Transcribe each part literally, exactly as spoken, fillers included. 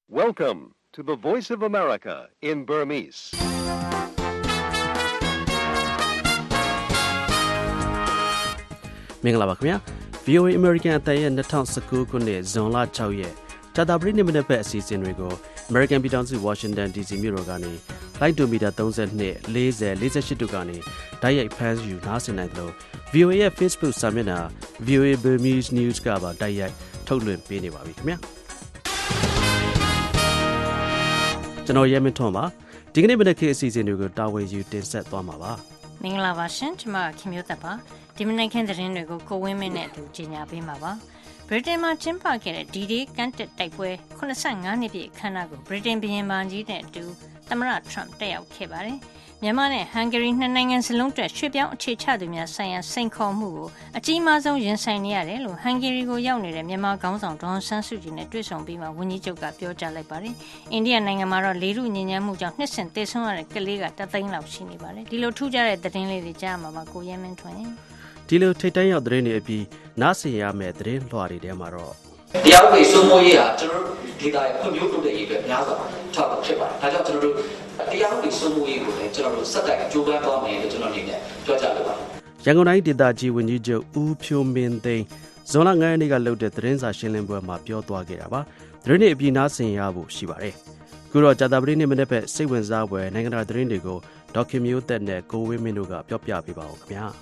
Welcome to the Voice of America in Burmese. ။မင်္ဂလာပါခင်ဗျာ V O A American အသံရဲ့၂၀၁၉ခုနှစ်ဇွန်လ၆ရက်ကြာသပတေးနေ့မနက်ဘက်အစီအစဉ်တွေကို American ပြည်ထောင်စု Washington D C မြို့တော်ကနေလိုက်တိုမီတာ၃၂ ၄၀ ၄၈တို့ကနေတိုက်ရိုက်ဖမ်းယူနားဆင်နိုင်တယ်လို့ V O A ရဲ့ Facebook စာမျက်နှာ V O A Burmese News ကပါတိုက်ရိုက်ထုတ်လွှင့်ပေးနေပါပြီခင်ဗျာကျွန်တော်ရဲမင်းထွန်းပါဒီကနေ့မနက်ခင်းအစီအစဉ်တွေကိုတာဝန်ယူတင်ဆက်သွားမှာပါမင်္ဂလာပါရှင်ကျွန်မခင်မျိုးသက်ပါဒီမနက်ခင်းသတင်းတွေကိုကိုဝင်းမင်းနဲ့အတူကြီးညာပေးမှာပါဗြိတိန်မှာကျင်းပခဲ့တဲ့ D-Day ကမ်းတက်တိုက်ပွဲeighty-fiveနှစ်ပြည့်အခမ်းအနားကိုဗြိတိန်ဘုရင်မကြီးနဲ့အတူသမ္မတထရမ့်တက်ရောက်ခဲ့ပါတယ်မြန်မာနဲ့ဟန်ဂေရီနှစ်နိုင်ငံစလုံးအတွက်ရွှေ့ပြောင်းအခြေချသူများဆိုင်ရာစိန်ခေါ်မှုကိုအကြီးမားဆုံးရင်ဆိုင်နေရတယ်လို့ဟန်ဂေရီကိုရောက်နေတဲ့မြန်မာခေါင်းဆောင်ဒေါ်ဆန်းစုကြည်နဲ့တွေ့ဆုံပြီးမှဝန်ကြီးချုပ်ကပြောကြားလိုက်ပါတယ်။အိန္ဒိယနိုင်ငံမှာတော့လေထုညဉ့်ညမ်းမှုကြောင့်နှစ်စဉ်သေဆုံးရတဲ့ကလေးကတသိန်းလောက်ရှိနေပါတယ်။ဒီလိုထူးခြားတဲ့သတင်းလေးတွေကြားမှာပါကိုရဲမင်းထွန်းဒီလိုထိတ်တန့်ရောက်သတင်းတွေအပြီးနားဆင်ရမယ့်သတင်းလွှာတွေထဲမှာတော့တရားဥပဒေစိုးမိုးရေးဟာကျွန်တော်တို့ဒေတာရဲ့ဖွံ့ဖြိုးတိုးတက်ရေးအတွက်များစွာထောက်ပံ့ဖြစ်ပါတယ်။ဒါကြောင့်ကျွန်တော်တို့တရားဥပဒေစိုးမိုးရေးကိုလည်းကျွန်တော်တို့စက်တိုက်ကြိုးပမ်းသွားမယ်လို့ကျွန်တော်အနေနဲ့ပြောကြားလိုပါတယ်။ရန်ကုန်တိုင်းဒေသကြီးဝန်ကြီးချုပ်ဦးဖြိုးမင်းသိန်းဇွန်လnineရက်နေ့ကလုပ်တဲ့သတင်းစာရှင်းလင်းပွဲမှာပြောသွားခဲ့တာပါ။သတင်းတွေအပြီးနားဆင်ရဖို့ရှိပါတယ်။ခုတော့ကြာသပတေးနေ့မနေ့ပဲစိတ်ဝင်စားဖွယ်နိုင်ငံတကာသတင်းတွေကိုဒေါက်ခင်မျိုးသက်နဲ့ကိုဝင်းမင်းတို့ကပြောပြပေးပါဦးခင်ဗျာ။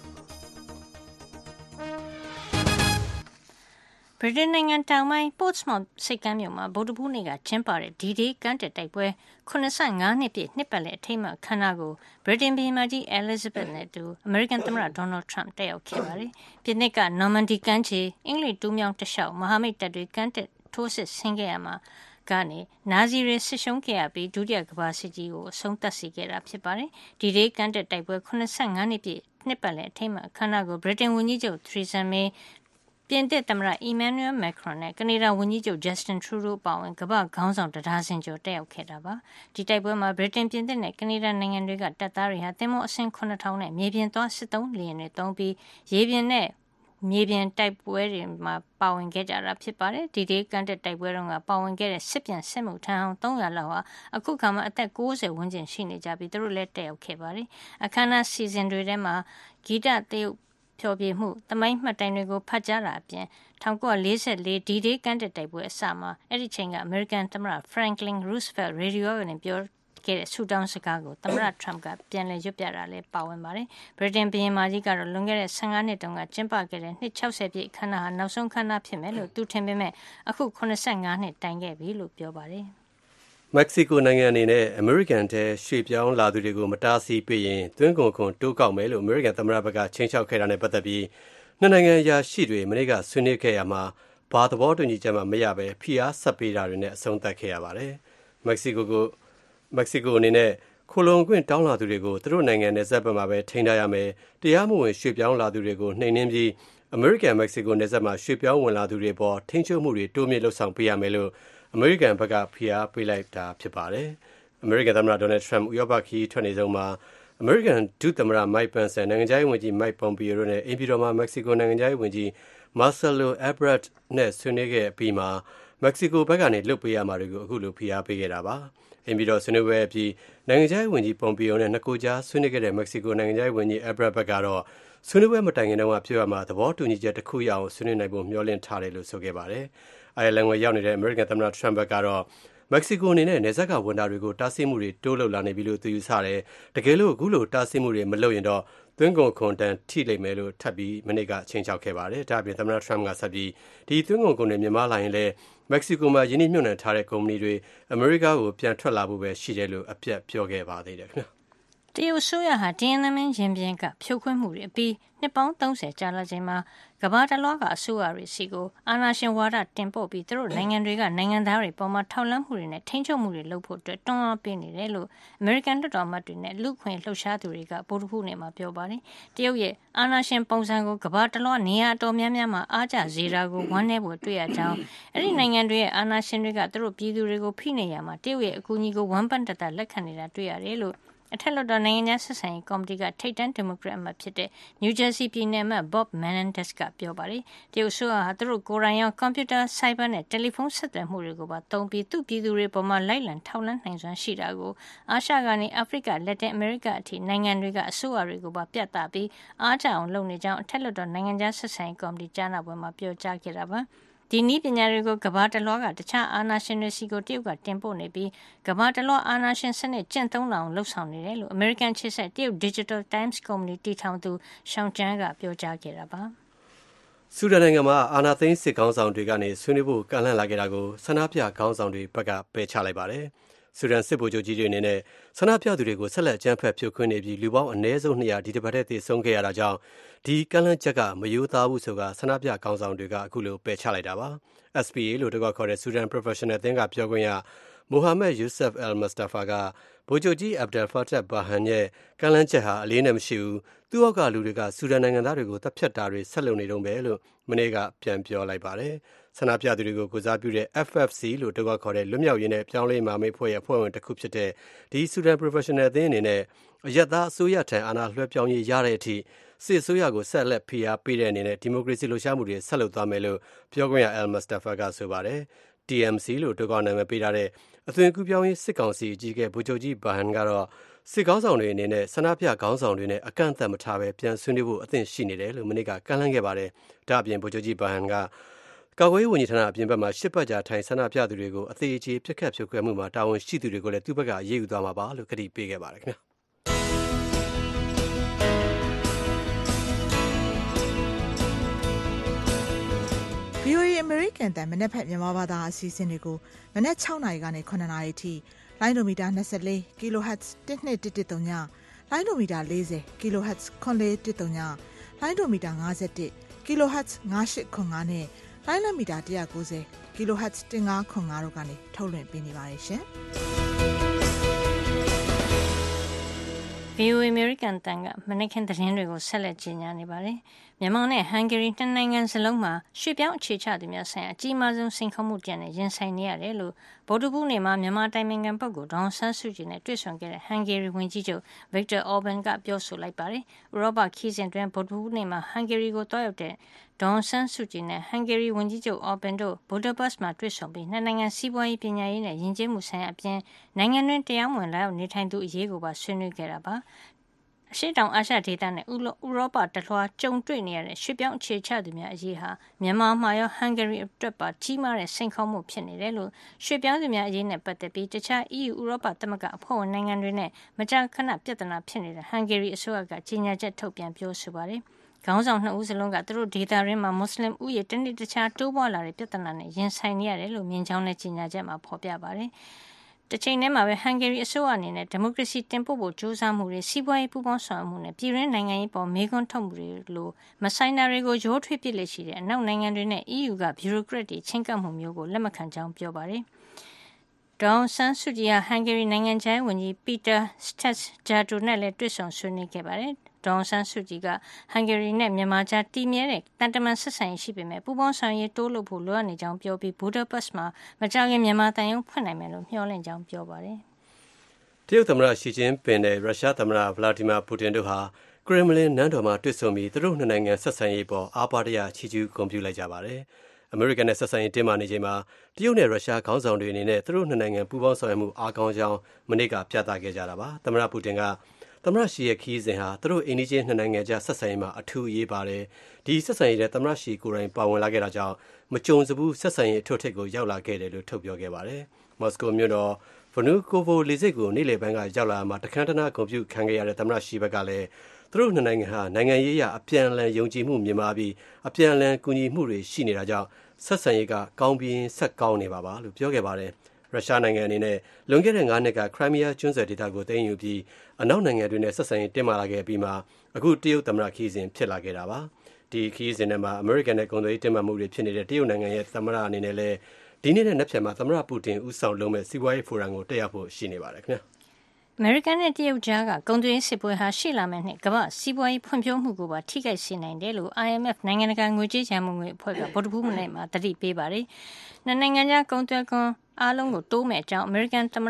ဗြိတိန်နိုင်ငံတောင်ပိုင်း Portsmouth ဆိပ်ကမ်းမြို့မှာဗုဒ္ဓဘူးနေ့ကကျင်းပတဲ့ D-Day ကမ်းတက်တိုက်ပွဲeighty-fiveနှစ်ပြည့်နှစ်ပတ်လည်အထိမ်းအမှတ်အခမ်းအနားကိုဗြိတိန်ဘုရင်မကြီး Elizabeth နဲ့အတူအမေရိကန်သမ္မတ Donald Trump တက်ရောက်ခဲ့ပါတယ်။ပြင်သစ်က Normandy ကမ်းခြေအင်္ဂလိပ်တူးမြောင်းတလျှောက်မဟာမိတ်တပ်တွေကမ်းတက်ထိုးစစ်ဆင်ခဲ့ရမှာကနေနာဇီတွေဆစ်ရှုံးခဲ့ရပြီးဒုတိယကမ္ဘာစစ်ကြီးကိုအဆုံးသတ်စေခဲ့တာဖြစ်ပါတယ်။ D-Day ကမ်းတက်တိုက်ပွဲeighty-fiveနှစ်ပြည့်နှစ်ပတ်လည်အထိမ်းအမှတ်အခမ်းအနားကိုဗြိတိန်ဝန်ကြီးချုပ် Theresa Mayပြင်သစ်သမ္မတ Emmanuel Macron နဲ့ကနေဒါဝန်ကြီးချုပ် Justin Trudeau ပါဝင်ကမ္ဘာခေါင်းဆောင်တဒါဇင်ကျော်တက်ရောက်ခဲ့တာပါ။ဒီတိုက်ပွဲမှာဗြိတိန်ပြင်သစ်နဲ့ကနေဒါနိုင်ငံတွေကတပ်သားတွေဟာသင်္ဘောအစင်းseven thousandနဲ့မြေပြင်သွားစစ်သုံးလေယာဉ်တွေသုံးပြီးရေပြင်နဲ့မြေပြင်တိုက်ပွဲတွေမှာပါဝင်ခဲ့ကြတာဖြစ်ပါတယ်။ဒီဒေးကန်တက်တိုက်ပွဲတုန်းကပါဝင်ခဲ့တဲ့စစ်ပြန်စစ်မှုထမ်းဟောင်းthree hundredလောက်ဟာအခုခါမှအသက်ninetyဝန်းကျင်ရှိနေကြပြီးသူတို့လည်းတက်ရောက်ခဲ့ပါတယ်။အခမ်းအနားစီစဉ်တွေထဲမှာဂီတသရုပ်ဖြောပြမှုသမိုင်းမှတ်တိုင်တွေကိုဖတ်ကြားတာအပြင်nineteen forty-four ဒီဒေးကမ်းတက်တိုက်ပွဲအစမှာအဲ့ဒီချိန်ကအမေရိကန်သမ္မတ Franklin Roosevelt ရေဒီယိုကနေပြောခဲ့တဲ့ဆူတောင်းစကားကိုသမ္မတ Trump ကပြန်လည်ရွတ်ပြတာလည်းပါဝင်ပါတယ်။ဗြိတိန်ဘုရင်မကြီးကတော့လွန်ခဲ့တဲ့fifteenနှစ်တုန်းကကျင်းပခဲ့တဲ့နှစ်sixtyပြည့်အခမ်းအနားဟာနောက်ဆုံးအခမ်းအနားဖြစ်မယ်လို့သူထင်ပေမဲ့အခုeighty-fiveနှစ်တိုင်ခဲ့ပြီလို့ပြောပါတယ်။မက္ကဆီကိုနိုင်ငံအနေနဲ့အမေရိကန်ထဲရွှေ့ပြောင်းလာသူတွေကိုမတားဆီးပေးရင်သွင်းကုန်ခွန်တိုးကောက်မယ်လို့အမေရိကန်သမ္မတဘက်ကချိန်ချောက်ခဲ့တာနဲ့ပတ်သက်ပြီးနှစ်နိုင်ငံအရာရှိတွေမနေ့ကဆွေးနွေးခဲ့ရမှာဘာသဘောတူညီချက်မှမရဘဲဖိအားဆက်ပေးတာတွေနဲ့အဆုံးသတ်ခဲ့ရပါတယ်။မက္ကဆီကိုကိုမက္ကဆီကိုအနေနဲ့ခိုလုံခွင့်တောင်းလာသူတွေကိုသူတို့နိုင်ငံနယ်စပ်ဘက်မှာပဲထိန်းထားရမယ်။တရားမဝင်ရွှေ့ပြောင်းလာသူတွေကိုနှိမ်နင်းပြီးအမေရိကန်မက္ကဆီကိုနယ်စပ်မှာရွှေ့ပြောင်းဝင်လာသူတွေပေါ်ထိန်းချုပ်မှုတွေတိုးမြင့်လှုပ်ဆောင်ပေးရမယ်လို့အမေရိကန်ဘက်ကဖိအားပေးလိုက်တာဖြစ်ပါတယ်။အမေရိကန်သမ္မတဒေါ်နယ်ထရမ့်ဥရောပခီးထွက်နေဆုံးမှာအမေရိကန်ဒုသမ္မတ Mike Pence နိုင်ငံခြားရေးဝန်ကြီး Mike Pompeo တို့နဲ့အိမ်ပြည်တော်မှာမက္ကဆီကိုနိုင်ငံခြားရေးဝန်ကြီး Marcelo Ebrard နဲ့ဆွေးနွေးခဲ့ပြီးမှာမက္ကဆီကိုဘက်ကနေလွတ်ပေးရမှာတွေကိုအခုလိုဖိအားပေးခဲ့တာပါ။အိမ်ပြည်တော်ဆွေးနွေးပွဲအပြီးနိုင်ငံခြားရေးဝန်ကြီး Pompeo နဲ့နှစ်ကိုကြားဆွေးနွေးခဲ့တဲ့မက္ကဆီကိုနိုင်ငံခြားရေးဝန်ကြီး Ebrard ဘက်ကတော့ဆွေးနွေးပွဲမတိုင်ခင်တုန်းကပြောရမှာသဘောတူညီချက်တစ်ခုရအောင်ဆွေးနွေးနိုင်ဖို့မျှော်လင့်ထားတယ်လို့ဆိုခဲ့ပါတယ်။အိုင်ယာလန်ကိုရောက်နေတဲ့အမေရိကန်သမ္မတထရမ့်ဘက်ကတော့မက္ကဆီကိုအနေနဲ့နယ်စပ်ကဝန်တာတွေကိုတားဆီးမှုတွေတိုးလုပ်လာနေပြီလို့သူယူဆတယ်။တကယ်လို့အခုလိုတားဆီးမှုတွေမလုပ်ရင်တော့သွင်းကုန်ခွန်တန်ထိလိမ့်မယ်လို့ထပ်ပြီးမနေ့ကချိန်ချောက်ခဲ့ပါတယ်။ဒါ့အပြင်သမ္မတထရမ့်ကဆက်ပြီးဒီသွင်းကုန်ခွန်တွေမြန်မာလာရင်လည်းမက္ကဆီကိုမှာယင်းနှိမ့်ညွန့်နှံထားတဲ့ကုမ္ပဏီတွေအမေရိကကိုပြန်ထွက်လာဖို့ပဲရှိတယ်လို့အပြတ်ပြောခဲ့ပါသေးတယ်ခင်ဗျာ။တရုတ်ဆိုရဟာတင်းနမင်းရင်ပြင်ကဖြုတ်ခွင်းမှုတွေအပြီးနှစ်ပေါင်းthirtyကြာလာချိန်မှာကမ္ဘာတလွှားကအစိုးရတွေစီကိုအာဏာရှင်ဝါဒတင်ပို့ပြီးသူတို့နိုင်ငံတွေကနိုင်ငံသားတွေပေါ်မှာထောက်လှမ်းမှုတွေနဲ့ထိန်းချုပ်မှုတွေလုပ်ဖို့အတွက်တွန်းအားပေးနေတယ်လို့အမေရိကန်လွှတ်တော်မှတွေနဲ့လူ့ခွင့်လှုပ်ရှားသူတွေကဗုဒ္ဓဟူးနေ့မှာပြောပါတယ်။တရုတ်ရဲ့အာဏာရှင်ပုံစံကိုကမ္ဘာတလွှားနေရာအတော်များများမှာအားကျစေတာကိုဝန်းနေဖို့တွေ့ရကြောင်းအဲ့ဒီနိုင်ငံတွေရဲ့အာဏာရှင်တွေကသူတို့ပြည်သူတွေကိုဖိနှိပ်ရမှာတရုတ်ရဲ့အကူအညီကိုဝမ်းပန်းတသက်လက်ခံနေတာတွေ့ရတယ်လို့အထက်လွှတ်တော်နိုင်ငံခြားဆက်ဆံရေးကော်မတီကထိပ်တန်းဒီမိုကရက်အမတ်ဖြစ်တဲ့ New Jersey ပြည်နယ်အမတ် Bob Menendez ကပြောပါတယ်။တရုတ်အစိုးရဟာသူတို့ကိုယ်တိုင်ရောကွန်ပျူတာဆိုက်ဘာနဲ့တယ်လီဖုန်းဆက်သွယ်မှုတွေကိုပါသုံးပြီးသူ့ပြည်သူတွေပေါ်မှာလိုက်လံထောက်လှမ်းနိုင်စွမ်းရှိတာကိုအာရှကနေအာဖရိကလက်တင်အမေရိကအထိနိုင်ငံတွေကအစိုးရတွေကိုပါပြသပြီးအားကျအောင်လုပ်နေကြောင်းအထက်လွှတ်တော်နိုင်ငံခြားဆက်ဆံရေးကော်မတီကြားနာပွဲမှာပြောကြားခဲ့တာပါ။ဒီနည်းပညာတွေကိုကမ္ဘာတလွှားကတခြားအာဏာရှင်တွေစီကိုတရုတ်ကတင်ပို့နေပြီးကမ္ဘာတလွှားအာဏာရှင်စနစ်ကျင့်သုံးအောင်လှုပ်ဆောင်နေတယ်လို့ American ခြေဆက်တရုတ် Digital Times ကုမ္ပဏီတည်ထောင်သူရှောင်းကျန်းကပြောကြားခဲ့တာပါဆူဒန်နိုင်ငံမှာအာဏာသိမ်းစစ်ကောင်းဆောင်တွေကနေဆွေးနွေးဖို့ကန့်လန့်လာခဲ့တာကိုဆန္ဒပြခေါင်းဆောင်တွေဘက်ကပယ်ချလိုက်ပါတယ်ဆူဒန်စစ်ဗိုလ်ချုပ်ကြီးတွေအနေနဲ့ဆန္ဒပြသူတွေကိုဆက်လက်ကြမ်းဖက်ဖြိုခွင်းနေပြီးလူပေါင်းအနည်းဆုံးနှစ်ရာဒီတစ်ပတ်တည်းသေဆုံးခဲ့ရတာကြောင့်ဒီကန့်လန့်ချက်ကမယိုးသားဘူးဆိုတာဆန္ဒပြခေါင်းဆောင်တွေကအခုလိုပယ်ချလိုက်တာပါ S P A လို့တကွခေါ်တဲ့ Sudan Professional အသင်းကပြောခွင့်ရမိုဟာမက်ယူဆပ်အယ်မစတာဖာကဗိုလ်ချုပ်ကြီးအဗ်ဒယ်ဖာတက်ဘာဟန်ရဲ့ကန့်လန့်ချက်ဟာအလေးနဲ့မရှိဘူးသူ့အောက်ကလူတွေကဆူဒန်နိုင်ငံသားတွေကိုတပ်ဖြတ်တာတွေဆက်လုပ်နေတုန်းပဲလို့မနေ့ကပြန်ပြောလိုက်ပါတယ်ဆန္ဒပြသူတွေကိုကိုစားပြုတဲ့ F F C လို့တကွခေါ်တဲ့လွတ်မြောက်ရေးနဲ့ပြောင်းလဲမှာမိတ်ဖွဲ့ရဲ့အဖွဲ့ဝင်တစ်ခုဖြစ်တဲ့ဒီ Sudan Professional အသင်းအနေနဲ့အယက်သားအစိုးရထံအာဏာလွှဲပြောင်းရေးရတဲ့အထိစစ်အစိုးရကိုဆက်လက်ဖိအားပေးတဲ့အနေနဲ့ဒီမိုကရေစီလှုပ်ရှားမှုတွေဆက်လုပ်သွားမယ်လို့ပြောခွင့်ရအယ်မစတာဖာကဆိုပါတယ် T M C လို့တကွနာမည်ပေးထားတဲ့အသွင်ကူးပြောင်းရေးစစ်ကောင်စီအကြီးအကဲဗိုလ်ချုပ်ကြီးဘာဟန်ကတော့စစ်ကောင်းဆောင်တွေအနေနဲ့ဆန္ဒပြခေါင်းဆောင်တွေနဲ့အကန့်အသတ်မထားပဲပြန်ဆွေးနွေးဖို့အသင့်ရှိနေတယ်လို့မနေ့ကကန့်လန့်ခဲ့ပါတယ်ဒါအပြင်ဗိုလ်ချုပ်ကြီးဘာဟန်ကကာကွယ်ရေးဝန်ကြီးဌာနအပြင်ဘက်မှာရှစ်ပတ်ကြာထိုင်ဆန္ဒပြသူတွေကိုအသေးအချေပြစ်ခတ်ဖြုတ်ခွဲမှုမှာတာဝန်ရှိသူတွေကိုလည်းသူ့ဘက်ကအရေးယူသွားမှာပါလို့ကတိပေးခဲ့ပါတယ်ခင်ဗျာဗီအိုအေ American တန်မနက်ဖက်မြန်မာဘာသာအစီအစဉ်တွေကိုမနက်၆နာရီကနေခုနှစ်နာရီထိလိုင်းဒိုမီတာ၂၄ kilohertz တစ်နှစ်တစ်တစ်သုံးညလိုင်းဒိုမီတာ၄၀ kilohertz ခွန်လေးတစ်သုံးညလိုင်းဒိုမီတာ၅၁ kilohertz ၅၈ခွန်၅နဲ့လိုင်းလမီတာ၁၉၀ kilohertz ၁၅ခွန်၅တို့ကနေထုတ်လွှင့်ပေးနေပါတယ်ရှင်။ဗီအိုအေ American တန်ကမနေ့ကသတင်းတွေကိုဆက်လက်ကြီးညာနေပါတယ်။မြန်မာနဲ့ဟန်ဂေရီနှစ်နိုင်ငံစလုံးမှာရွှေ့ပြောင်းအခြေချသူများဆိုင်ရာအကြီးမားဆုံးစိန်ခေါ်မှုကြံနဲ့ရင်ဆိုင်နေရတယ်လို့ဗုဒ္ဓဘုနေ့မှာမြန်မာတိုင်ပင်ခံပုဂ္ဂိုလ်ဒေါအောင်ဆန်းစုကြည်နဲ့တွေ့ဆုံခဲ့တဲ့ဟန်ဂေရီဝန်ကြီးချုပ် Viktor Orban ကပြောဆိုလိုက်ပါတယ်။ဥရောပခီးစဉ်တွင်ဗုဒ္ဓဘုနေ့မှာဟန်ဂေရီကိုတွားရောက်တဲ့ဒေါအောင်ဆန်းစုကြည်နဲ့ဟန်ဂေရီဝန်ကြီးချုပ် Orban တို့ဘူဒါပက်မှာတွေ့ဆုံပြီးနှစ်နိုင်ငံစီးပွားရေးပညာရေးနဲ့ယဉ်ကျေးမှုဆိုင်ရာအပြင်နိုင်ငံတွင်းတရားဝင်လာရောက်နေထိုင်သူအရေးကိုပါဆွေးနွေးခဲ့တာပါ။အရှေ့တောင်အာရှဒေသနဲ့ဥရောပတလွှားကြုံတွေ့နေရတဲ့ရွှေ့ပြောင်းအခြေချသူများအရေးဟာမြန်မာမှာရောဟန်ဂေရီအတွက်ပါကြီးမားတဲ့စိန်ခေါ်မှုဖြစ်နေတယ်လို့ရွှေ့ပြောင်းသူများအရေးနဲ့ပတ်သက်ပြီးတခြား E U ဥရောပသမဂ္ဂအဖွဲ့ဝင်နိုင်ငံတွေနဲ့မကြာခဏပြဿနာဖြစ်နေတဲ့ဟန်ဂေရီအစိုးရကကြေညာချက်ထုတ်ပြန်ပြောဆိုပါတယ်။ခေါင်းဆောင်နှစ်ဦးစလုံးကသူတို့ဒေသရင်းမှာမွတ်စလင်ဥယျာဉ်တနေ့တခြားတိုးပွားလာတဲ့ပြဿနာနဲ့ရင်ဆိုင်နေရတယ်လို့မြင်ကြောင်းနဲ့ကြေညာချက်မှာဖော်ပြပါတယ်။တချိန်တည်းမှာပဲဟန်ဂေရီအစိုးရအနေနဲ့ဒီမိုကရေစီတင်ပို့ဖို့ကြိုးစားမှုတွေစီးပွားရေးပူးပေါင်းဆောင်ရွက်မှုနဲ့ပြည်တွင်းနိုင်ငံရေးပေါ်မေးခွန်းထုတ်မှုတွေလိုမဆိုင်တာတွေကိုရိုးထွေးပစ်လက်ရှိတဲ့အနောက်နိုင်ငံတွေနဲ့ E U ကဘျူရိုကရက်တွေချင်းကပ်မှုမျိုးကိုလက်မခံကြောင်းပြောပါတယ်။ဒေါအောင်ဆန်းစုကြည်ဟာဟန်ဂေရီနိုင်ငံခြားရေးဝန်ကြီးပီတာစတက်ဂျာတိုနဲ့လည်းတွေ့ဆုံဆွေးနွေးခဲ့ပါတယ်။ဒေါအောင်ဆန်းစုကြည်ကဟန်ဂေရီနဲ့မြန်မာကြားတည်မြဲတဲ့တန်တမန်ဆက်ဆံရေးရှိပေမဲ့ပူးပေါင်းဆောင်ရွက်တိုးလို့ဖို့လိုအပ်နေကြောင်းပြောပြီးဘူဒါပက်မှာမကြာခင်မြန်မာတန်ယုံဖွင့်နိုင်မယ်လို့မျှော်လင့်ကြောင်းပြောပါတယ်။တရုတ်သမ္မတရှီကျင်းပင်နဲ့ရုရှားသမ္မတဗလာဒီမာပူတင်တို့ဟာကရမလင်နန်းတော်မှာတွေ့ဆုံပြီးသူတို့နှစ်နိုင်ငံဆက်ဆံရေးပေါ်အားပါတရချီးကျူးဂုဏ်ပြုလိုက်ကြပါတယ်။အမေရိကန်နဲ့ဆက်ဆံရေးတင်းမာနေချိန်မှာတရုတ်နဲ့ရုရှားခေါင်းဆောင်တွေအနေနဲ့သူတို့နှစ်နိုင်ငံပူးပေါင်းဆောင်ရွက်မှုအားကောင်းကြောင်းမနေ့ကပြသခဲ့ကြတာပါ။သမ္မတပူတင်ကသမ္မတရှီရဲ့ခီးစဉ်ဟာသူတို့အိန္ဒိချင်းနှစ်နိုင်ငံကြားဆက်ဆံရေးမှာအထူးအရေးပါတယ်။ဒီဆက်ဆံရေးတဲ့သမ္မတရှီကိုယ်တိုင်ပါဝင်လာခဲ့တာကြောင့်မကြုံစဘူးဆက်ဆံရေးအထွတ်ထိပ်ကိုရောက်လာခဲ့တယ်လို့ထုတ်ပြောခဲ့ပါတယ်။မော်စကိုမြို့တော်ဗနူကိုဗိုလေဆိပ်ကိုနေ့လယ်ပိုင်းကရောက်လာမှတခမ်းတနာဂုဏ်ပြုခံခဲ့ရတဲ့သမ္မတရှီဘက်ကလည်းသူတို့နှစ်နိုင်ငံဟာနိုင်ငံရေးအရအပြန်အလှန်ယုံကြည်မှုမြင့်မားပြီးအပြန်အလှန်ကူညီမှုတွေရှိနေတာကြောင့်ဆက်ဆံရေးကကောင်းပြီးဆက်ကောင်းနေပါပါလို့ပြောခဲ့ပါတယ်။ရုရှားနိုင်ငံအနေနဲ့လွန်ခဲ့တဲ့၅နှစ်ကခရိုင်းမီးယားကျွန်းဆွယ်ဒေသကိုသိမ်းယူပြီးအနောက်နိုင်ငံတွေနဲ့ဆက်ဆံရေးတင်းမာလာခဲ့ပြီးမှအခုတရုတ်သမ္မတခီးစဉ်ဖြစ်လာခဲ့တာပါ။ဒီခီးစဉ်ထဲမှာအမေရိကန်နဲ့ကုန်သွယ်ရေးတင်းမာမှုတွေဖြစ်နေတဲ့တရုတ်နိုင်ငံရဲ့သမ္မတအနေနဲ့လည်းဒီနေ့နဲ့နှစ်ဖြတ်မှာသမ္မတပူတင်ဦးဆောင်လုပ်မဲ့စီးပွားရေးဖိုရမ်ကိုတက်ရောက်ဖို့ရှိနေပါတယ်ခင်ဗျာ။အမေရိကန်နဲ့တရုတ်ကြားကကုန်သွယ်ရေးစစ်ပွဲဟာရှေ့လာမယ့်နှစ်ကမ္ဘာစီးပွားရေးဖွံ့ဖြိုးမှုကိုပါထိခိုက်စေနိုင်တယ်လို့ I M F နိုင်ငံတကာငွေကြေးရန်ပုံငွေအဖွဲ့ကဗုဒ္ဓဘူးနေ့မှာသတိပေးပါတယ်။နှစ်နိုင်ငံကြားကုန်သွယ်ခွန်အားလုံးကိုတိုးမဲ့အကြောင်းအမေရိကန်သမ္မတ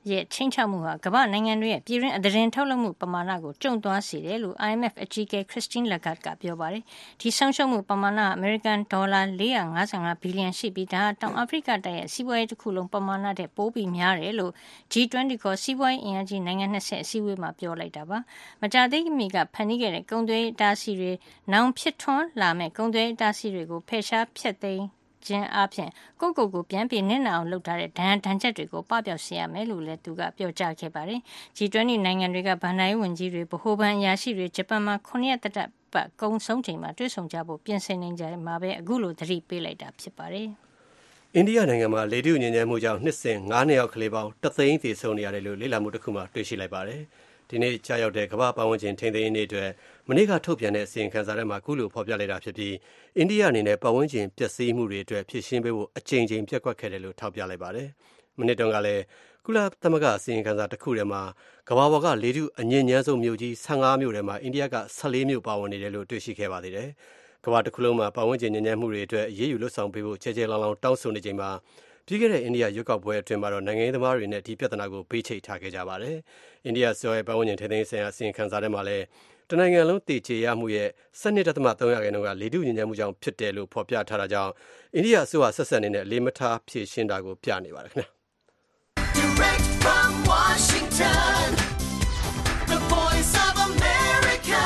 ရဲ့ချင်းချောက်မှုဟာကမ္ဘာနိုင်ငံတွေရဲ့ပြည်တွင်းအသတင်းထုတ်လုပ်မှုပမာဏကိုကျုံသွားစေတယ်လို့ I M F အကြီးအကဲ Christine Lagarde ကပြောပါတယ်။ဒီဆုံးရှုံးမှုပမာဏအမေရိကန်ဒေါ်လာ၄၅၅ဘီလီယံရှိပြီးဒါတောင်အာဖရိကတိုက်ရဲ့စီးပွားရေးတစ်ခုလုံးပမာဏတဲ့ပိုပြီးများတယ်လို့ G ၂၀ ခေါ်စီးပွားရေးအင်အားကြီးနိုင်ငံ၂၀အစည်းအဝေးမှာပြောလိုက်တာပါ။မကြာသေးမီကဖန်တီးခဲ့တဲ့ကုန်သွယ်ရေးတားဆီးတွေနောင်ဖြစ်ထွန်းလာမဲ့ကုန်သွယ်ရေးတားဆီးတွေကိုဖယ်ရှားဖျက်သိမ်းခြင်းအပြင်ကိုကိုကိုပြန်ပြီးနစ်နာအောင်လုပ်ထားတဲ့ဒဏ်ဒဏ်ချက်တွေကိုပပျောက်စေရမယ်လို့လည်းသူကပြောကြားခဲ့ပါတယ်။ G ၂၀ နိုင်ငံတွေကဗန်ဒိုင်းဝင်ကြီးတွေဗဟိုဘဏ်အရာရှိတွေဂျပန်မှာခုနှစ်ရက်တက်ပတ်ကုံဆုံးချိန်မှာတွေ့ဆုံကြဖို့ပြင်ဆင်နေကြတယ်မှာပဲအခုလိုသတိပေးလိုက်တာဖြစ်ပါတယ်။အိန္ဒိယနိုင်ငံမှာလေထုညစ်ညမ်းမှုကြောင့်နှစ်စဉ်၅နှစ်အောက်ကလေးပေါင်းတသိန်းသေဆုံးနေရတယ်လို့လေ့လာမှုတစ်ခုမှတွေ့ရှိလိုက်ပါတယ်။ဒီနေ့ကြာရောက်တဲ့ကမ္ဘာပတ်ဝန်းကျင်ထိန်းသိမ်းရေးနေ့အတွက်မနေ့ကထုတ်ပြန်တဲ့အစီရင်ခံစာထဲမှာအခုလိုဖော်ပြလိုက်တာဖြစ်ပြီးအိန္ဒိယအနေနဲ့ပတ်ဝန်းကျင်ပျက်စီးမှုတွေအတွက်ဖြည့်ရှင်းပေးဖို့အကြိမ်ကြိမ်ပြက်ကွက်ခဲ့တယ်လို့ထောက်ပြလိုက်ပါတယ်။မနေ့တုန်းကလည်းကုလသမဂ္ဂအစီရင်ခံစာတစ်ခုထဲမှာကမ္ဘာပေါ်ကလေထုအညစ်ညမ်းဆုံးမြို့ကြီး၁၅မြို့ထဲမှာအိန္ဒိယက၁၄မြို့ပါဝင်နေတယ်လို့တွေ့ရှိခဲ့ပါသေးတယ်။ကမ္ဘာတစ်ခုလုံးမှာပတ်ဝန်းကျင်ညစ်ညမ်းမှုတွေအတွက်အရေးယူလွတ်ဆောင်ပေးဖို့ချဲချဲလောင်လောင်တောင်းဆိုနေချိန်မှာပြီးခဲ့တဲ့အိန္ဒိယရွက်ကောက်ပွဲအတွင်းမှာတော့နိုင်ငံရေးသမားတွေနဲ့ဒီပြဿနာကိုပေးချိတ်ထားခဲ့ကြပါတယ်။အိန္ဒိယဆိုရဲပတ်ဝန်းကျင်ထိန်းသိမ်းဆိုင်ရာအစီရင်ခံစာထဲမှာလည်းတနိုင်ငံလုံးတည်ချေရမှုရဲ့၁၂.၃ရာခိုင်နှုန်းကလေထုညစ်ညမ်းမှုကြောင့်ဖြစ်တယ်လို့ဖော်ပြထားတာကြောင့်အိန္ဒိယအစိုးရဆက်ဆက်နေတဲ့လေးမထားဖြည့်ရှင်းတာကိုပြနေပါတယ်ခင်ဗျာ။ Direct from Washington, the voice of America,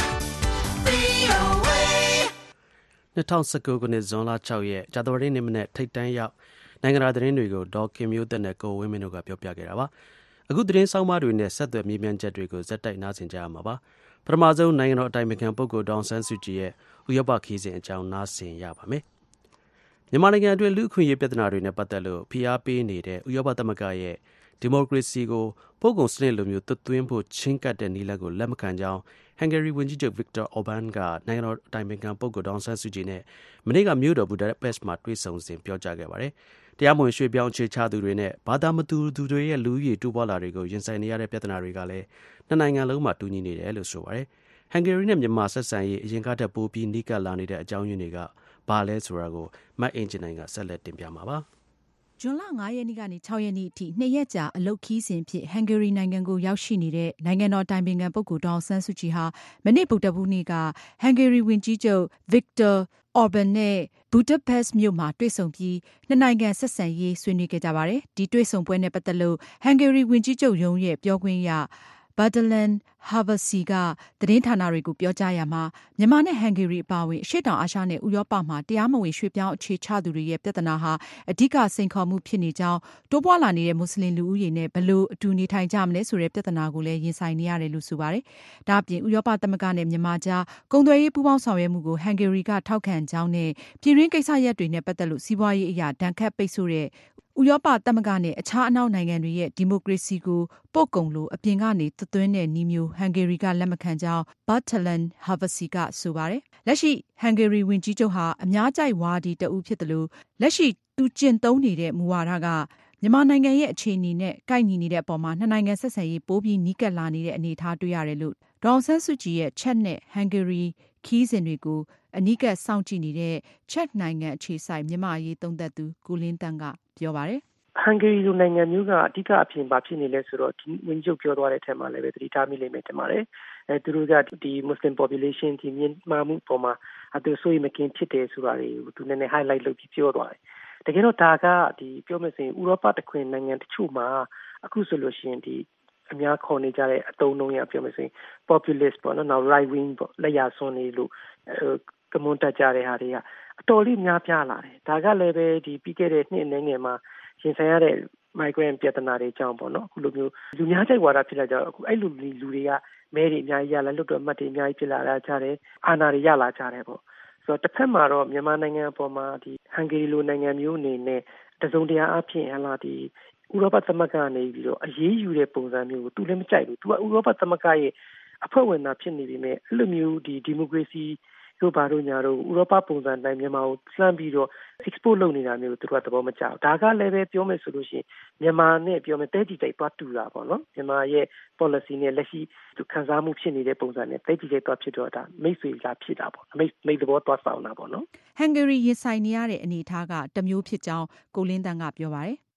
V O A ၂၀၁၉ခုနှစ်ဇွန်လ၆ရက်ကြာသပတေးနေ့မနက်ထိပ်တန်းရောက်နိုင်ငံတော်သတင်းတွေကိုဒေါ်ခင်မျိုးသက်နဲ့ကိုဝင်းမင်းတို့ကပြောပြခဲ့တာပါ။အခုသတင်းဆောင်းပါးတွေနဲ့ဆက်သွယ်မြင်မြန်ချက်တွေကိုဇက်တိုက်နားဆင်ကြရမှာပါ။ပထမဆုံးနိုင်ငံတော်အတိုင်ပင်ခံပုဂ္ဂိုလ်ဒေါ်အောင်ဆန်းစုကြည်ရဲ့ဥရောပခရီးစဉ်အကြောင်းနားဆင်ရပါမယ်။မြန်မာနိုင်ငံအတွင်းလူ့အခွင့်အရေးပြဿနာတွေနဲ့ပတ်သက်လို့ဖိအားပေးနေတဲ့ဥရောပသမဂ္ဂရဲ့ဒီမိုကရေစီကိုပို့ကုန်စနစ်လိုမျိုးသွတ်သွင်းဖို့ချင်းကပ်တဲ့နည်းလမ်းကိုလက်မခံကြောင်းဟန်ဂေရီဝန်ကြီးချုပ် Viktor Orban ကနိုင်ငံတော်အတိုင်ပင်ခံပုဂ္ဂိုလ်ဒေါ်အောင်ဆန်းစုကြည်နဲ့မနေ့ကမြို့တော်ဘူဒါပက်စ်မှာတွေ့ဆုံစဉ်ပြောကြားခဲ့ပါတယ်။တရားမဝင်ရွှေ့ပြောင်းအခြေချသူတွေနဲ့ဘာသာမတူသူတွေရဲ့လူဦးရေတိုးပွားလာတွေကိုရင်ဆိုင်နေရတဲ့ပြဿနာတွေကလည်းနှစ်နိုင်ငံလုံးမှာတူညီနေတယ်လို့ဆိုပါတယ်။ဟန်ဂေရီနဲ့မြန်မာဆက်ဆံရေးအရင်ကတည်းကပိုပြီးနီးကပ်လာနေတဲ့အကြောင်းရင်းတွေကဘာလဲဆိုတာကိုမတ်အင်ဂျင်နိုင်ကဆက်လက်တင်ပြမှာပါ။ဇွန်လ၅ရက်နေ့ကနေ၆ရက်နေ့အထိနှစ်ရက်ကြာအလုပ်ခီးစဉ်ဖြစ်ဟန်ဂေရီနိုင်ငံကိုရောက်ရှိနေတဲ့နိုင်ငံတော်တိုင်ပင်ခံပုဂ္ဂိုလ်ဒေါ်အောင်ဆန်းစုကြည်ဟာမနေ့ဗုဒ္ဓဟူးနေ့ကဟန်ဂေရီဝန်ကြီးချုပ် Viktor Orban နဲ့ဘူဒါပက်စ်မြို့မှာတွေ့ဆုံပြီးနှစ်နိုင်ငံဆက်ဆံရေးဆွေးနွေးခဲ့ကြပါတယ်။ဒီတွေ့ဆုံပွဲနဲ့ပတ်သက်လို့ဟန်ဂေရီဝန်ကြီးချုပ်ရုံးရဲ့ပြောခွင့်ရBadelan Havasi ကသတင်းဌာနတွေကိုပြောကြားရမှာမြန်မာနဲ့ဟန်ဂေရီအပါအဝင်အရှေ့တောင်အာရှနဲ့ဥရောပမှာတရားမဝင်ရွှေ့ပြောင်းအခြေချသူတွေရဲ့ပြဿနာဟာအဓိကစိန်ခေါ်မှုဖြစ်နေကြောင်းတိုးပွားလာနေတဲ့မွတ်စလင်လူဦးရေနဲ့ဘယ်လိုအတူနေထိုင်ကြမလဲဆိုတဲ့ပြဿနာကိုလည်းရင်ဆိုင်နေရတယ်လို့ဆိုပါတယ်။ဒါ့အပြင်ဥရောပသမဂ္ဂနဲ့မြန်မာကြားကုန်သွယ်ရေးပူးပေါင်းဆောင်ရွက်မှုကိုဟန်ဂေရီကထောက်ခံကြောင်းနဲ့ပြည်တွင်းကိစ္စရပ်တွေနဲ့ပတ်သက်လို့စီးပွားရေးအရာဒဏ်ခတ်ပိတ်ဆို့တဲ့ဥရောပသမဂ္ဂနဲ့အခြားအနောက်နိုင်ငံတွေရဲ့ဒီမိုကရေစီကိုပို့ကုန်လိုအပြင်ကနေသွင်းတဲ့နည်းမျိုးဟန်ဂေရီကလက်မခံကြောင်း Badelan Havasi ကဆိုပါတယ်။လက်ရှိဟန်ဂေရီဝန်ကြီးချုပ်ဟာအများကြိုက်ဝါဒီတဦးဖြစ်တယ်လို့လက်ရှိသူကျင့်သုံးနေတဲ့မူဝါဒကမြန်မာနိုင်ငံရဲ့အခြေအနေနဲ့ကိုက်ညီနေတဲ့အပေါ်မှာနှစ်နိုင်ငံဆက်ဆံရေးပိုပြီးနီးကပ်လာနေတဲ့အနေအထားတွေ့ရတယ်လို့ဒေါ်အောင်ဆန်းစုကြည်ရဲ့ချက်နဲ့ဟန်ဂေရီခီးစဉ်တွေကိုအနီးကပ်စောင့်ကြည့်နေတဲ့ချက်နိုင်ငံအခြေစိုက်မြန်မာအရေးသုံးသပ်သူကိုလင်းတန်းကပြောပါတယ်ဟန်ဂေရီလိုနိုင်ငံမျိုးကအဓိကအဖြစ်ဘာဖြစ်နေလဲဆိုတော့ဒီဝန်ကြီးချုပ်ပြောသွားတဲ့အထက်မှာလည်းပဲသတိထားမိလိမ့်မယ်ထင်ပါတယ်အဲသူတို့ကဒီ Muslim population ဒီမြန်မာမှုပေါ်မှာအတူဆိုရင်မကင်းဖြစ်တယ်ဆိုတာတွေကိုသူနည်းနည်း highlight လုပ်ပြီးပြောသွားတယ်တကယ်တော့ဒါကဒီပြောမယ်ဆိုရင်ဥရောပတခွင်နိုင်ငံတချို့မှာအခုဆိုလို့ရှိရင်ဒီအများခေါ်နေကြတဲ့အတုံးလုံးရပြောမယ်ဆိုရင် populist ပေါ့နော်နောက် right wing ပေါ့လက်ရဆွန်းနေလို့ကမွန်တက်ကြတဲ့ဟာတွေကအတော်လေးများပြားလာတယ်ဒါကလည်းပဲဒီပြီးခဲ့တဲ့နှစ်အနေငယ်မှာရင်ဆိုင်ရတဲ့ migrant ပြဿနာတွေကြောင့်ပေါ့နော်အခုလိုမျိုးလူများကြိုက်ဝါဒဖြစ်လာကြတော့အခုအဲ့လိုလူတွေကမဲတွေအများကြီးရလာလွတ်တော်မှတ်တွေအများကြီးဖြစ်လာကြတယ်အာဏာတွေရလာကြတယ်ပေါ့ဆိုတော့တစ်ဖက်မှာတော့မြန်မာနိုင်ငံအပေါ်မှာဒီဟန်ဂေရီလိုနိုင်ငံမျိုးအနေနဲ့တစုံတရာအဖြစ်ဟလာဒီဥရောပသမဂ္ဂကနေပြီးတော့အရေးယူတဲ့ပုံစံမျိုးကိုသူလည်းမကြိုက်ဘူးသူကဥရောပသမဂ္ဂရဲ့အဖွဲ့ဝင်သားဖြစ်နေပြီမဲ့အဲ့လိုမျိုးဒီဒီမိုကရေစီတို့ဘာတို့ညာတို့ဥရောပပုံစံတိုင်းမြန်မာကိုလှမ်းပြီးတော့ export လုပ်နေတာမျိုးသူတို့ကသဘောမကျဘူးဒါကလည်းပဲပြောမယ်ဆိုလို့ရှိရင်မြန်မာနဲ့ပြောမယ်တဲကြည်တိုက်သွားတူတာပေါ့နော်မြန်မာရဲ့ policy နဲ့လက်ရှိသူခံစားမှုဖြစ်နေတဲ့ပုံစံနဲ့တဲကြည်တိုက်သွားဖြစ်တော့ဒါမိတ်ဆွေလာဖြစ်တာပေါ့မိတ်မိတ်သဘောသွားဆောင်တာပေါ့နော်ဟန်ဂေရီရင်ဆိုင်နေရတဲ့အနေအထားကတမျိုးဖြစ်ကြောင်းကိုလင်းတန်းကပြောပါတယ်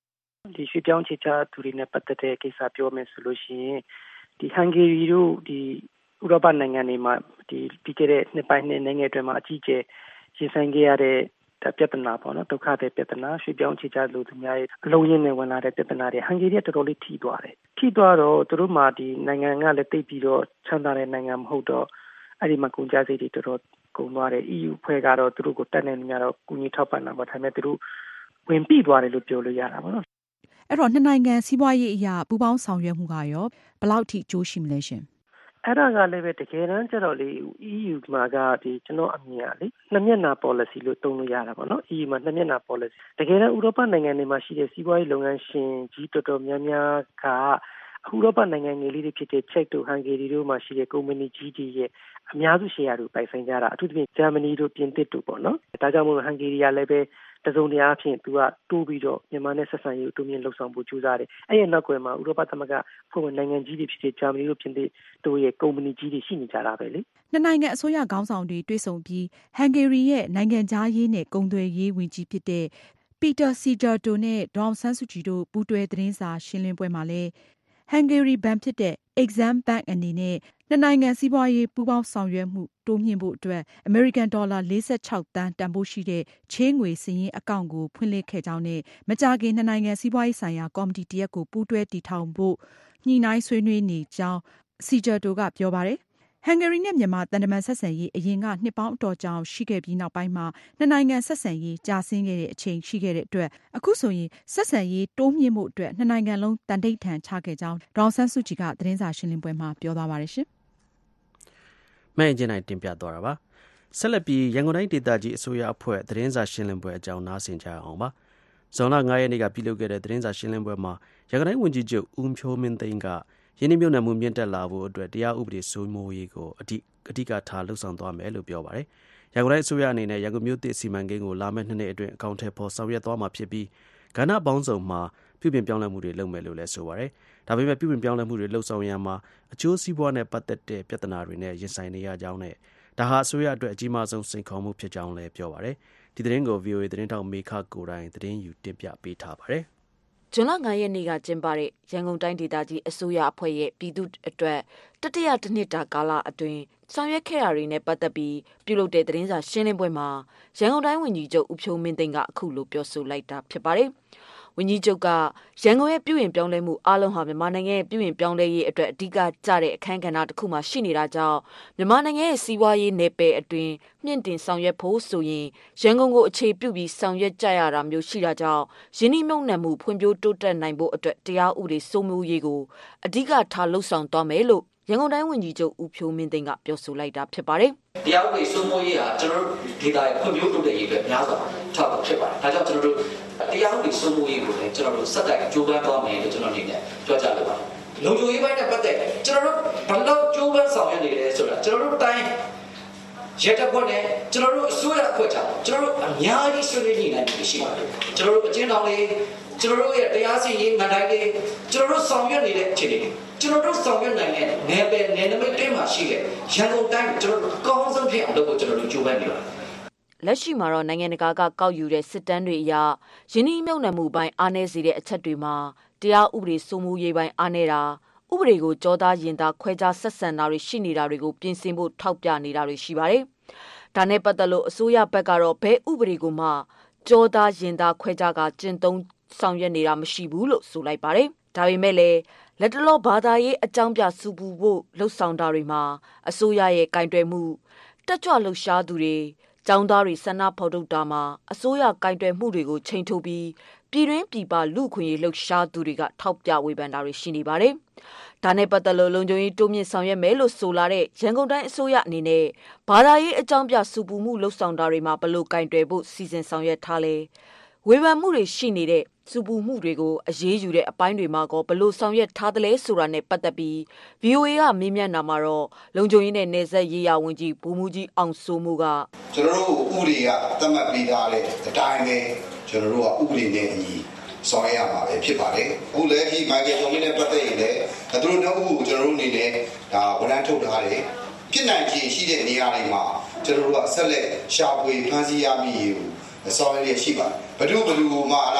ဒီရွှေပြောင်းချစ်ချသူတွေနဲ့ပတ်သက်တဲ့ကိစ္စပြောမယ်ဆိုလို့ရှိရင်ဒီဟန်ဂေရီတို့ဒီဥရောပနိုင်ငံတွေမှာဒီပြီးခဲ့တဲ့နှစ်ပိုင်းနှစ်နိုင်ငံအတွင်းမှာအကြီးအကျယ်ရင်ဆိုင်ခဲ့ရတဲ့ပြဿနာပေါ့နော်ဒုက္ခတဲ့ပြဿနာရွှေပြောင်းချစ်ချလူသူများရဲ့အလုံးရင်းနဲ့ဝင်လာတဲ့ပြဿနာတွေဟန်ဂေရီကတော်တော်လေးထိသွားတယ်ထိသွားတော့သူတို့မှဒီနိုင်ငံကလည်းတိတ်ပြီးတော့ချမ်းသာတဲ့နိုင်ငံမဟုတ်တော့အဲ့ဒီမှာကုန်ကြစိတ်တွေတော်တော်ကုန်သွားတယ် E U ဖွဲ့ကတော့သူတို့ကိုတက်နေနေကြတော့ကုညီထောက်ပံ့တာပေါ့ဒါပေမဲ့သူတို့ဝင်ပြီးသွားတယ်လို့ပြောလို့ရတာပေါ့နော်အဲ့တော့နှစ်နိုင်ငံစီးပွားရေးအရာပူးပေါင်းဆောင်ရွက်မှုကရောဘယ်လောက်ထိကြိုးရှိမလဲရှင်အဲ့ဒါကလည်းပဲတကယ်တမ်းကျတော့လေ E U မှာကဒီကျွန်တော်အမြင်ကလေနှစ်မျက်နှာ policy လို့သုံးလို့ရတာပေါ့နော် E U မှာနှစ်မျက်နှာ policy တကယ်တမ်းဥရောပနိုင်ငံတွေမှာရှိတဲ့စီးပွားရေးလုပ်ငန်းရှင်ကြီးတော်တော်များများကဥရောပနိုင်ငံငယ်လေးတွေဖြစ်တဲ့ချက်တို့ဟန်ဂေရီတို့မှာရှိတဲ့ကုမ္ပဏီကြီးတွေရဲ့အများစု share တွေပိုင်ဆိုင်ကြတာအထူးသဖြင့်ဂျာမနီတို့ပြင်သစ်တို့ပေါ့နော်ဒါကြောင့်မို့ဟန်ဂေရီကလည်းပဲတစုံတရာအဖြစ်သူကတိုးပြီးတော့မြန်မာနဲ့ဆက်ဆံရေးတိုးမြင့်လှုပ်ဆောင်ဖို့ကြိုးစားတယ်အဲ့ဒီနောက်ကွယ်မှာဥရောပသမဂ္ဂဖွဲ့ဝင်နိုင်ငံကြီးတွေဖြစ်တဲ့ဂျာမနီတို့ပြင်သစ်တို့ရဲ့ကုမ္ပဏီကြီးတွေရှိနေကြတာပဲလေနှစ်နိုင်ငံအစိုးရခေါင်းဆောင်တွေတွေ့ဆုံပြီးဟန်ဂေရီရဲ့နိုင်ငံခြားရေးနဲ့ကုန်သွယ်ရေးဝန်ကြီးဖြစ်တဲ့ပီတာစီဂျာတိုနဲ့ဒေါအောင်ဆန်းစုကြည်တို့ပူးတွဲသတင်းစာရှင်းလင်းပွဲမှာလည်းဟန်ဂေရီဘဏ်ဖြစ်တဲ့ Exim Bank အနေနဲ့နှစ်နိုင်ငံစီးပွားရေးပူးပေါင်းဆောင်ရွက်မှုတိုးမြှင့်ဖို့အတွက်အမေရိကန်ဒေါ်လာလေးสิบหกသန်းတန်ဖိုးရှိတဲ့ချေးငွေစာရင်းအကောင့်ကိုဖွင့်လှစ်ခဲ့ကြောင်းနဲ့မကြာခင်နှစ်နိုင်ငံစီးပွားရေးဆိုင်ရာကော်မတီတရက်ကိုပူးတွဲတည်ထောင်ဖို့ညှိနှိုင်းဆွေးနွေးနေကြောင်းစီဂျာတိုကပြောပါတယ်ဟန်ဂေရီနဲ့မြန်မာတန်တမန်ဆက်ဆံရေးအရင်ကနှစ်ပေါင်းအတော်ကြာရှိခဲ့ပြီးနောက်ပိုင်းမှာနှစ်နိုင်ငံဆက်ဆံရေးကျဆင်းခဲ့တဲ့အချိန်ရှိခဲ့တဲ့အတွက်အခုဆိုရင်ဆက်ဆံရေးတိုးမြင့်မှုအတွက်နှစ်နိုင်ငံလုံးတန်တိတ်ထန်ချခဲ့ကြောင်းဒေါအောင်ဆန်းစုကြည်ကသတင်းစာရှင်းလင်းပွဲမှာပြောသွားပါတယ်ရှင်။မှန်ကျင်နိုင်တင်ပြသွားတာပါ။ဆက်လက်ပြီးရန်ကုန်တိုင်းဒေသကြီးအစိုးရအဖွဲ့သတင်းစာရှင်းလင်းပွဲအကြောင်းနားဆင်ကြအောင်ပါ။ဇွန်လငါးရက်နေ့ကပြုလုပ်ခဲ့တဲ့သတင်းစာရှင်းလင်းပွဲမှာရန်ကုန်တိုင်းဝန်ကြီးချုပ်ဦးဖြိုးမင်းသိန်းကရင်းနှီးမြှုပ်နှံမှုမြင့်တက်လာဖို့အတွက်တရားဥပဒေစိုးမိုးရေးကိုအဓိအဓိကထားလှုပ်ဆောင်သွားမယ်လို့ပြောပါတယ်။ရန်ကုန်တိုင်းအစိုးရအနေနဲ့ရန်ကုန်မြို့သစ်စီမံကိန်းကိုလာမယ့်နှစ်နှစ်အတွင်းအကောင့်ထဲပေါ်ဆောင်ရွက်သွားမှာဖြစ်ပြီးကဏ္ဍပေါင်းစုံမှာပြုပြင်ပြောင်းလဲမှုတွေလုပ်မယ်လို့လည်းဆိုပါတယ်။ဒါပေမဲ့ပြုပြင်ပြောင်းလဲမှုတွေလှုပ်ဆောင်ရမှာအကျိုးစီးပွားနဲ့ပတ်သက်တဲ့ပြဿနာတွေနဲ့ရင်ဆိုင်နေရကြောင်းနဲ့ဒါဟာအစိုးရအတွက်အကြီးမားဆုံးစိန်ခေါ်မှုဖြစ်ကြောင်းလည်းပြောပါတယ်။ဒီသတင်းကို ဗွီအိုအေ သတင်းထောက်မေခကိုယ်တိုင်သတင်းယူတင်ပြပေးထားပါတယ်။ဇွန်လငါးရက်နေ့ကကျင်းပတဲ့ရန်ကုန်တိုင်းဒေသကြီးအစိုးရအဖွဲ့ရဲ့ပြည်သူ့အတွက်တတိယတစ်နှစ်တာကာလအတွင်းဆောင်ရွက်ခဲ့တာတွေနဲ့ပတ်သက်ပြီးပြုလုပ်တဲ့သတင်းစာရှင်းလင်းပွဲမှာရန်ကုန်တိုင်းဝန်ကြီးချုပ်ဦးဖြိုးမင်းသိန်းကအခုလိုပြောဆိုလိုက်တာဖြစ်ပါတယ်။ဝန်ကြီးချုပ်ကရန်ကုန်ရဲ့ပြုပြင်ပြောင်းလဲမှုအလုံးဟာမြန်မာနိုင်ငံရဲ့ပြုပြင်ပြောင်းလဲရေးအတွက်အဓိကကျတဲ့အခန်းကဏ္ဍတစ်ခုမှရှိနေတာကြောင့်မြန်မာနိုင်ငံရဲ့စီးပွားရေးနယ်ပယ်အတွင်းမြင့်တင်ဆောင်ရွက်ဖို့ဆိုရင်ရန်ကုန်ကိုအခြေပြုပြီးဆောင်ရွက်ကြရတာမျိုးရှိတာကြောင့်ရင်းနှီးမြှုပ်နှံမှုဖွံ့ဖြိုးတိုးတက်နိုင်ဖို့အတွက်တရားဥပဒေစိုးမိုးရေးကိုအဓိကထားလှုပ်ဆောင်သွားမယ်လို့ရန်ကုန်တိုင်းဝန်ကြီးချုပ်ဦးဖြိုးမင်းသိန်းကပြောဆိုလိုက်တာဖြစ်ပါတယ်။တရားဥပဒေစိုးမိုးရေးဟာကျွန်တော်တို့ဒေသရဲ့ဖွံ့ဖြိုးတိုးတက်ရေးအတွက်များစွာထောက်ပံ့ဖြစ်ပါတယ်။ဒါကြောင့်ကျွန်တော်တို့တရားဥပဒေစိုးမိုးရေးကိုလည်းကျွန်တော်တို့စက်တိုင်ကြိုးပမ်းသွားမယ်လို့ကျွန်တော်အနေနဲ့ပြောကြားလိုပါတယ်။လုံခြုံရေးပိုင်းနဲ့ပတ်သက်ကျွန်တော်တို့ဘယ်လောက်ကြိုးပမ်းဆောင်ရွက်နေလဲဆိုတာကျွန်တော်တို့တိုင်းရတဲ့ဘက်နဲ့ကျွန်တော်တို့အစိုးရအဖွဲ့ချကျွန်တော်တို့အများကြီးဆွေးနွေးနေနိုင်ပြီရှိပါတယ်။ကျွန်တော်တို့အကျဉ်းတော်လေးကျွန်တော်တို့ရဲ့တရားစီရင်မှန်တိုင်းလေးကျွန်တော်တို့ဆောင်ရွက်နေတဲ့အခြေအနေကျွန်တော်တို့ဆောင်ရွက်နိုင်တဲ့နယ်ပယ်နယ်နိမိတ်တွေမှာရှိတဲ့ရန်ကုန်တိုင်းကျွန်တော်တို့ကောင်းဆုံးဖြစ်အောင်လုပ်ဖို့ကျွန်တော်တို့ကြိုးပမ်းနေပါတယ်လက်ရှိမှာတော့နိုင်ငံတကာကကောက်ယူတဲ့စစ်တမ်းတွေအရယင်းနှိမ့်မြုပ်နှံမှုပိုင်းအားနည်းစေတဲ့အချက်တွေမှာတရားဥပဒေစိုးမိုးရေးပိုင်းအားနည်းတာဥပဒေကိုကြောသားရင်သားခွဲခြားဆက်ဆံတာတွေရှိနေတာတွေကိုပြင်ဆင်ဖို့ထောက်ပြနေတာတွေရှိပါတယ်။ဒါနဲ့ပတ်သက်လို့အစိုးရဘက်ကတော့ဘဲဥပဒေကိုမှကြောသားရင်သားခွဲခြားကကျင့်သုံးဆောင်ရွက်နေတာမရှိဘူးလို့ဆိုလိုက်ပါတယ်။ဒါပေမဲ့လည်းလက်တလောဘာသာရေးအကြောင်းပြစုပူဖို့လှုပ်ဆောင်တာတွေမှာအစိုးရရဲ့ကင်တွယ်မှုတက်ကြွလှုပ်ရှားသူတွေကျောင်းသားတွေဆန္ဒဖော်ထုတ်တာမှာအစိုးရကင်တွယ်မှုတွေကိုချိန်ထုတ်ပြီးပြည်တွင်းပြည်ပလူခွင့်ရေးလှုပ်ရှားသူတွေကထောက်ပြဝေဖန်တာတွေရှိနေပါတယ်။ဒါနဲ့ပတ်သက်လို့လုံခြုံရေးတိုးမြင့်ဆောင်ရွက်မယ်လို့ဆိုလာတဲ့ရန်ကုန်တိုင်းအစိုးရအနေနဲ့ဘာသာရေးအကြောင်းပြစုပူမှုလှုပ်ဆောင်တာတွေမှာဘလို့ကင်တွယ်ဖို့စီစဉ်ဆောင်ရွက်ထားလဲဝေဖန်မှုတွေရှိနေတဲ့စုပူမှုတွေကိုအရေးယူတဲ့အပိုင်းတွေမှာကောဘလို့ဆောင်ရွက်ထားတယ်လဲဆိုတာနဲ့ပတ်သက်ပြီး ဗွီအိုအေ ကမေးမြန်းတာမှာတော့လုံခြုံရေးနဲ့နယ်စပ်ရေးရာဝန်ကြီးဗိုလ်မှူးကြီးအောင်စိုးမိုးကကျွန်တော်တို့ဥပဒေကသတ်မှတ်ပေးထားတဲ့အတိုင်းပဲကျွန်တော်တို့ကဥပဒေနဲ့အညီဆောင်ရွက်ရမှာပဲဖြစ်ပါတယ်အခုလည်းဒီမိုက်ကယ်ဂျွန်နဲ့ပတ်သက်ရင်လည်းသူတို့နောက်ဥကိုကျွန်တော်တို့အနေနဲ့ဒါဝန်ထမ်းထုတ်ထားတယ်ဖြစ်နိုင်ခြေရှိတဲ့နေရာတွေမှာကျွန်တော်တို့ကဆက်လက်ရှာဖွေဖန်ဆီးရမည်ကိုဆောင်ရွက်ရရှိပါတယ်ဘယ်သူဘယ်သူမှလား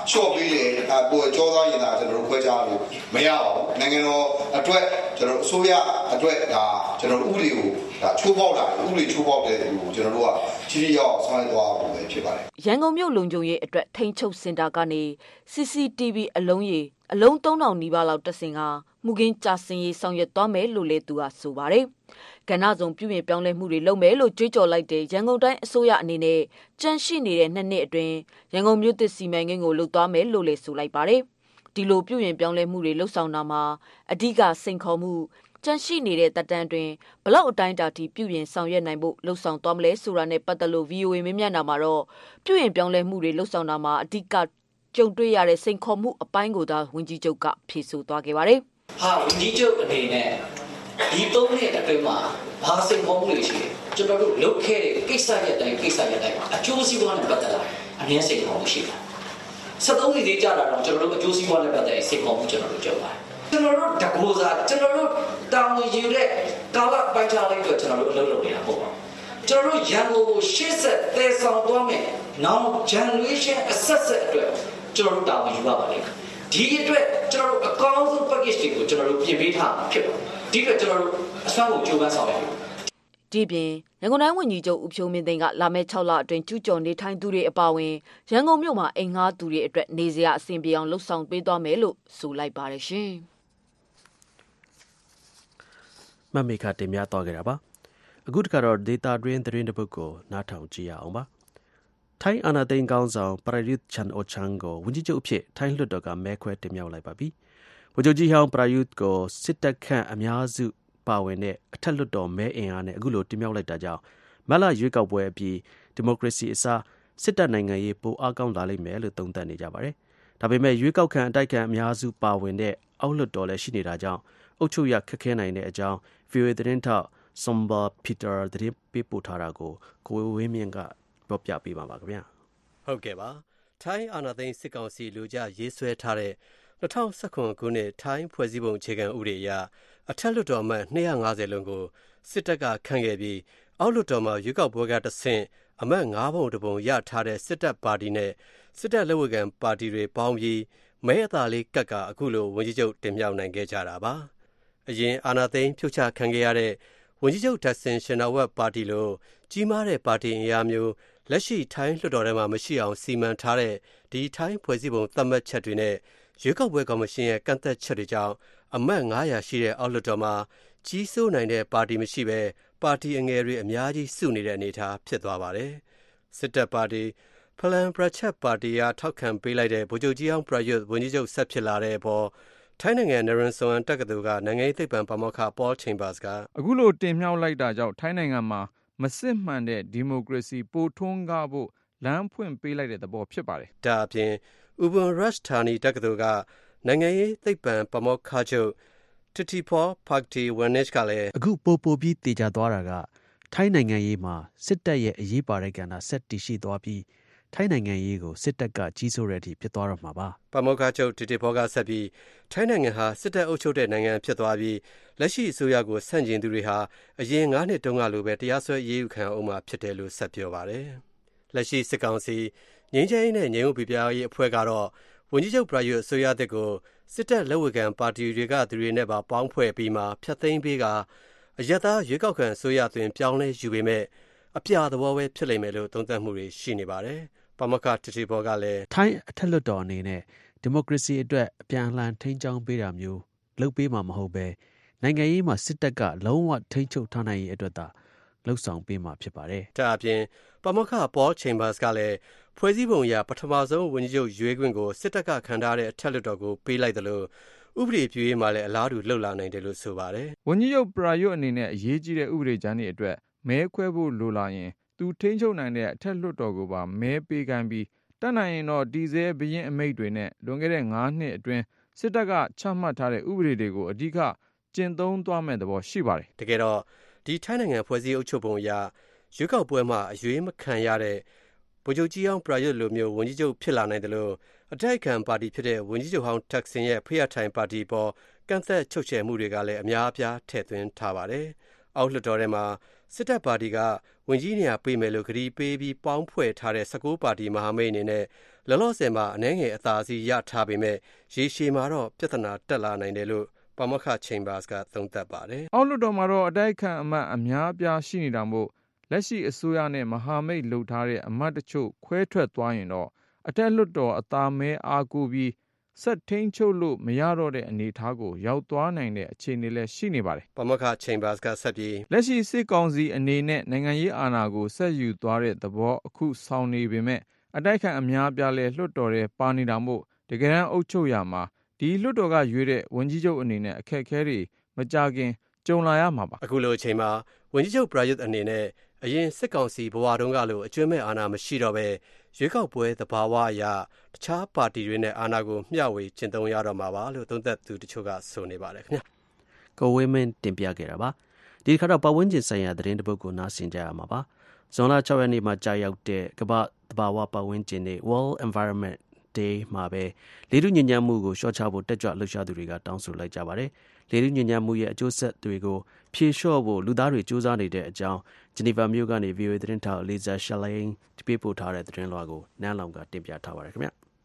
ရှော့ပြီးလေပိုကြောသားရင်သာကျွန်တော်တို့ခွဲခြားလို့မရပါဘူးနိုင်ငံတော်အတွက်ကျွန်တော်အစိုးရအတွက်ဒါကျွန်တော်ဥပဒေကိုဒါချိုးဖောက်တာဥပဒေချိုးဖောက်တဲ့လူကိုကျွန်တော်တို့ကချီချီရောက်ဆောင်ရွက်သွားဖို့ပဲဖြစ်ပါတယ်ရန်ကုန်မြို့လုံခြုံရေးအတွက်ထိန်းချုပ်စင်တာကနေ C C T V အလုံးရေအလုံးသုံးထောင်နီးပါးလောက်တက်ဆင်ကမှုကင်းကြာစင်ရေးဆောင်ရွက်သွားမယ်လို့လည်းသူကဆိုပါတယ်ကဏ္ဍစုံပြုပြင်ပြောင်းလဲမှုတွေလုပ်မယ်လို့ကြွေးကြော်လိုက်တဲ့ရန်ကုန်တိုင်းအစိုးရအနေနဲ့ကြန့်ရှိနေတဲ့နှစ်နှစ်အတွင်းရန်ကုန်မြို့သစ်စီမံကိန်းကိုလှုပ်သွားမယ်လို့လည်းဆိုလိုက်ပါတယ်ဒီလိုပြုပြင်ပြောင်းလဲမှုတွေလှုပ်ဆောင်တာမှာအဓိကစိန်ခေါ်မှုကြန့်ရှိနေတဲ့တပ်တန်းတွင်ဘလောက်အတိုင်းတာထိပြုပြင်ဆောင်ရွက်နိုင်ဖို့လှုပ်ဆောင်သွားမလဲဆိုတာနဲ့ပတ်သက်လို့ V O A မြင်မြန်တာမှာတော့ပြုပြင်ပြောင်းလဲမှုတွေလှုပ်ဆောင်တာမှာအဓိကကြုံတွေ့ရတဲ့စိန်ခေါ်မှုအပိုင်းကိုသာဝန်ကြီးချုပ်ကဖြေဆိုသွားခဲ့ပါတယ်ဟာဝန်ကြီးချုပ်အနေနဲ့ဒီသုံးနှစ်အတွင်းမှာဘာစိန်ခေါ်မှုတွေရှိလဲကျွန်တော်တို့လုပ်ခဲ့တဲ့ကိစ္စရပ်တိုင်းကိစ္စရပ်တိုင်းအကျိုးစီးပွားနဲ့ပတ်သက်လာအမြဲစိန်ခေါ်မှုရှိတာဆက်သုံးနှစ်သေးကြတာတော့ကျွန်တော်တို့အကျိုးစီးပွားနဲ့ပတ်သက်တဲ့စိန်ခေါ်မှုကျွန်တော်တို့ကြုံပါတယ်ကျွန်တော်တို့တကူစားကျွန်တော်တို့တာဝန်ယူတဲ့ကာလပိုင်းခြားလိုက်တော့ကျွန်တော်တို့အလုပ်လုပ်နေတာပေါ့ပါကျွန်တော်တို့ရန်ကုန်ကိုရှေ့ဆက်တည်ဆောင်သွားမယ်နောက် generation အဆက်ဆက်အတွက်ကျွန်တော်တို့တာဝန်ယူရပါလိမ့်မယ်ဒီအတွက်ကျွန်တော်တို့အကောင်းဆုံး package တွေကိုကျွန်တော်တို့ပြင်ပေးထားဖြစ်ပါတယ်ဒီအတွက်ကျွန်တော်တို့အစွမ်းကိုကြိုးပမ်းဆောင်ရွက်ဒီပြင်ရန်ကုန်တိုင်းဝန်ကြီးချုပ်ဦးဖြိုးမင်းသိန်းကလာမယ့်၆လအတွင်းကျူးကျော်နေထိုင်သူတွေအပါအဝင်ရန်ကုန်မြို့မှာအိမ်ငှားသူတွေအတွက်နေစရာအဆင်ပြေအောင်လှုပ်ဆောင်ပေးသွားမယ်လို့ဆိုလိုက်ပါတယ်ရှင်မမေခတင်များတော့ကြတာပါအခုတခါတော့ data တွင်းသတင်းတစ်ပုဒ်ကိုနားထောင်ကြည့်ရအောင်ပါထိုင်းအာဏာသိမ်းကောင်းဆောင်ပရာယုတ်ချန်အိုချန်ကိုဝန်ကြီးချုပ်အဖြစ်ထိုင်းလွှတ်တော်ကမဲခွဲတင်မြှောက်လိုက်ပါပြီဗိုလ်ချုပ်ကြီးဟောင်းပရာယုတ်ကိုစစ်တပ်ခန့်အများစုပါဝင်တဲ့အထက်လွှတ်တော်မဲအင်အားနဲ့အခုလိုတင်မြှောက်လိုက်တာကြောင့်မလရွေးကောက်ပွဲအပြီးဒီမိုကရေစီအစားစစ်တပ်နိုင်ငံရေးပိုအားကောင်းလာလိမ့်မယ်လို့သုံးသပ်နေကြပါတယ်ဒါပေမဲ့ရွေးကောက်ခံအတိုက်ခံအများစုပါဝင်တဲ့အောက်လွှတ်တော်လည်းရှိနေတာကြောင့်အုပ်ချုပ်ရခက်ခဲနိုင်တဲ့အကြောင်း V O A သတင်းထောက် Somba Peter သတင်းပေးပို့ထားတာကိုကိုဝင်းမြင့်ကပြောပြပေးပါပါခင်ဗျာဟုတ်ကဲ့ပါထိုင်းအာဏာသိမ်းစစ်ကောင်စီလူကြရေးဆွဲထားတဲ့၂၀၁၇ခုနှစ်ထိုင်းဖွဲ့စည်းပုံအခြေခံဥပဒေအရအထက်လွှတ်တော်အမတ်၂၅၀လုံးကိုစစ်တပ်ကခန့်ခဲ့ပြီးအောက်လွှတ်တော်မှာရွေးကောက်ပွဲကတဆင့်အမတ်၅ပုံတပုံရထားတဲ့စစ်တပ်ပါတီနဲ့စစ်တပ်လက်ဝဲခံပါတီတွေပေါင်းပြီးမဲအသာလေးကတ်ကအခုလိုဝန်ကြီးချုပ်တင်မြှောက်နိုင်ခဲ့ကြတာပါအရင်အာဏာသိမ်းဖြုတ်ချခံခဲ့ရတဲ့ဝန်ကြီးချုပ်တက်ဆင်ရှင်နာဝက်ပါတီလိုကြီးမားတဲ့ပါတီအင်အားမျိုးလက်ရှိထိုင်းလွှတ်တော်ထဲမှာမရှိအောင်စီမံထားတဲ့ဒီထိုင်းဖွဲ့စည်းပုံသတ်မှတ်ချက်တွေနဲ့ရွေးကောက်ပွဲကော်မရှင်ရဲ့ကန့်သက်ချက်တွေကြောင့်အမတ်၅ရာရှိတဲ့အောက်လွှတ်တော်မှာကြီးစိုးနိုင်တဲ့ပါတီမရှိဘဲပါတီအငယ်တွေအများကြီးစုနေတဲ့အနေအထားဖြစ်သွားပါတယ်စစ်တပ်ပါတီဖလန်ပရချက်ပါတီကထောက်ခံပေးလိုက်တဲ့ဗိုလ်ချုပ်ကြီးအောင်ပရယုတ်ဝန်ကြီးချုပ်ဆက်ဖြစ်လာတဲ့အပေါ်ထိုင်းနိုင်ငံနရန်ဆွန်တက္ကသိုလ်ကနိုင်ငံရေးသိပ္ပံပါမောက္ခPaul Chambersကအခုလိုတင်မြှောက်လိုက်တာကြောင့်ထိုင်းနိုင်ငံမှာမစစ်မှန်တဲ့ဒီမိုကရေစီပိုထွန်းကားဖို့လမ်းဖွင့်ပေးလိုက်တဲ့သဘောဖြစ်ပါတယ်ဒါအပြင်ဥပန်ရက်ဌာနီတက္ကသိုလ်ကနိုင်ငံရေးသိပ္ပံပါမောက္ခချုပ်တတီဖောဖက်တီဝနစ်ကလည်းအခုပို့ပို့ပြီးတေချာသွားတာကထိုင်းနိုင်ငံရေးမှာစစ်တပ်ရဲ့အရေးပါတဲ့ကဏ္ဍဆက်တည်ရှိသွားပြီးထိုင်းနိုင်ငံရေးကိုစစ်တပ်ကကြီးစိုးတဲ့အထိဖြစ်သွားတော့မှာပါပါမောက္ခချုပ်တတီဖောကဆက်ပြီးထိုင်းနိုင်ငံဟာစစ်တပ်အုပ်ချုပ်တဲ့နိုင်ငံဖြစ်သွားပြီးလက်ရှိအစိုးရကိုဆန့်ကျင်သူတွေဟာအရင်၅နှစ်တုန်းကလိုပဲတရားစွဲရေးယူခံအောင်မှာဖြစ်တယ်လို့ဆက်ပြောပါတယ်လက်ရှိစစ်ကောင်စီငြိမ်းချမ်းရေးနဲ့ငြိမ်းချမ်းရေးရေးအဖွဲ့ကတော့ဝန်ကြီးချုပ်ပရာယုတ်အစိုးရအသစ်ကိုစစ်တပ်လက်ဝဲခံပါတီတွေကသူတွေနဲ့ပါပေါင်းဖွဲ့ပြီးမှဖျက်သိမ်းပေးကအယက်သားရွေးကောက်ခံအစိုးရသွင်းပြောင်းလဲယူပေမဲ့အပြာသဘောပဲဖြစ်လိမ့်မယ်လို့သုံးသပ်မှုတွေရှိနေပါတယ်ပါမကတတိဘောကလည်းထိုင်းအထက်လွှတ်တော်အနေနဲ့ဒီမိုကရေစီအတွက်အပြန်အလှန်ထိန်းချောင်းပေးတာမျိုးလုပ်ပေးမှာမဟုတ်ပဲနိုင်ငံရေးမှာစစ်တပ်ကလုံးဝထိန်းချုပ်ထားနိုင်ရေးအတွက်သာလှုပ်ဆောင်ပေးမှာဖြစ်ပါတယ်ဒါအပြင်ပါမကPaul Chambersကလည်းဖွဲ့စည်းပုံအရပထမဆုံးဝန်ကြီးချုပ်ရွေးခွင့်ကိုစစ်တပ်ကခံထားတဲ့အထက်လွှတ်တော်ကိုပေးလိုက်တယ်လို့ဥပဒေပြုရေးမှာလည်းအလားတူလှုပ်လာနိုင်တယ်လို့ဆိုပါတယ်ဝန်ကြီးချုပ်ပရာယုတ်အနေနဲ့အရေးကြီးတဲ့ဥပဒေကြမ်းတွေအတွက်မဲခွဲဖို့လိုလာရင်သူထိန်းချုပ်နိုင်တဲ့အထက်လွှတ်တော်ကိုပါမဲပေးခိုင်းပြီးတတ်နိုင်ရင်တော့ဒီဇဲဘရင်အမိန့်တွေနဲ့လွန်ခဲ့တဲ့၅နှစ်အတွင်းစစ်တပ်ကချမှတ်ထားတဲ့ဥပဒေတွေကိုအဓိကကျင့်သုံးသွားမဲ့သဘောရှိပါတယ်တကယ်တော့ဒီထိုင်းနိုင်ငံဖွဲ့စည်းအုပ်ချုပ်ပုံအရရွေးကောက်ပွဲမှာအရွေးမခံရတဲ့ဗိုလ်ချုပ်ကြီးအောင်ပရာယုတ်လိုမျိုးဝန်ကြီးချုပ်ဖြစ်လာနိုင်တယ်လို့အတိုက်ခံပါတီဖြစ်တဲ့ဝန်ကြီးချုပ်ဟောင်းတက်ဆင်ရဲ့ဖျက်ထိုင်ပါတီပေါ်ကန့်သက်ချုပ်ချယ်မှုတွေကလည်းအများအပြားထည့်သွင်းထားပါတယ်အောက်လွှတ်တော်ထဲမှာစစ်တပ်ပါတီကဝန်ကြီးနေရာပေးမယ်လို့ကတိပေးပြီးပေါင်းဖွဲ့ထားတဲ့၁၉ပါတီမဟာမိတ်အနေနဲ့လောလောဆယ်မှာအနှဲငယ်အသာစီးရထားပေမဲ့ရေရှည်မှာတော့ပြဿနာတက်လာနိုင်တယ်လို့ပါမောက္ခ Chambers ကသုံးသပ်ပါတယ်။အောက်လွှတ်တော်မှာတော့အတိုက်ခံအမတ်အများအပြားရှိနေတာမို့လက်ရှိအစိုးရနဲ့မဟာမိတ်လှုပ်ထားတဲ့အမတ်တချို့ခွဲထွက်သွားရင်တော့အထက်လွှတ်တော်အသာမဲအားကိုပြီးဆက်ထိန်ချုပ်လို့မရတော့တဲ့အနေအထားကိုရောက်သွားနိုင်တဲ့အခြေအနေလည်းရှိနေပါတယ်။ပါမောက္ခ Chambers ကဆက်ပြီးလက်ရှိစစ်ကောင်စီအနေနဲ့နိုင်ငံရေးအာဏာကိုဆက်ယူသွားတဲ့သဘောအခုဆောင်နေပေမဲ့အတိုက်ခံအများအပြားလည်းလွှတ်တော်ထဲပါနေတာမို့တကယ်တမ်းအုပ်ချုပ်ရမှာဒီလွှတ်တော်ကရွေးတဲ့ဝန်ကြီးချုပ်အနေနဲ့အခက်အခဲတွေမကြခင်ကြုံလာရမှာပါအခုလိုအချိန်မှာဝန်ကြီးချုပ်ပရာယုတ်အနေနဲ့အရင်စစ်ကောင်စီဘဝတုန်းကလိုအကျွမ်းမဲ့အာဏာမရှိတော့ပဲရွေးကောက်ပွဲသဘာဝအရတခြားပါတီတွေနဲ့အာဏာကိုမျှဝေကျင့်သုံးရတော့မှာပါလို့သုံးသပ်သူတချို့ကဆိုနေပါတယ်ခင်ဗျာကိုဝင်းမင်းတင်ပြခဲ့တာပါဒီခါတော့ပတ်ဝန်းကျင်ဆိုင်ရာသတင်းတစ်ပုဒ်ကိုနားဆင်ကြရမှာပါဇွန်လ၆ရက်နေ့မှာကြာရောက်တဲ့ကမ္ဘာသဘာဝပတ်ဝန်းကျင်နေ့ World Environment Day မှာပဲလေထုညစ်ညမ်းမှုကိုလျှော့ချဖို့တက်ကြွလှုပ်ရှားသူတွေကတောင်းဆိုလိုက်ကြပါတယ်လေထုညစ်ညမ်းမှုရဲ့အကျိုးဆက်တွေကိုဖြေလျှော့ဖို့လူသားတွေစူးစမ်းနေတဲ့အကြောင်းဂျနီဗာမြို့ကနေ ဗီအိုအေ သတင်းထောက် Lisa Schlein တပိပို့ထားတဲ့သတင်းလွှာကိုနန်းလောင်ကတင်ပြထားပါတယ်ခင်ဗျ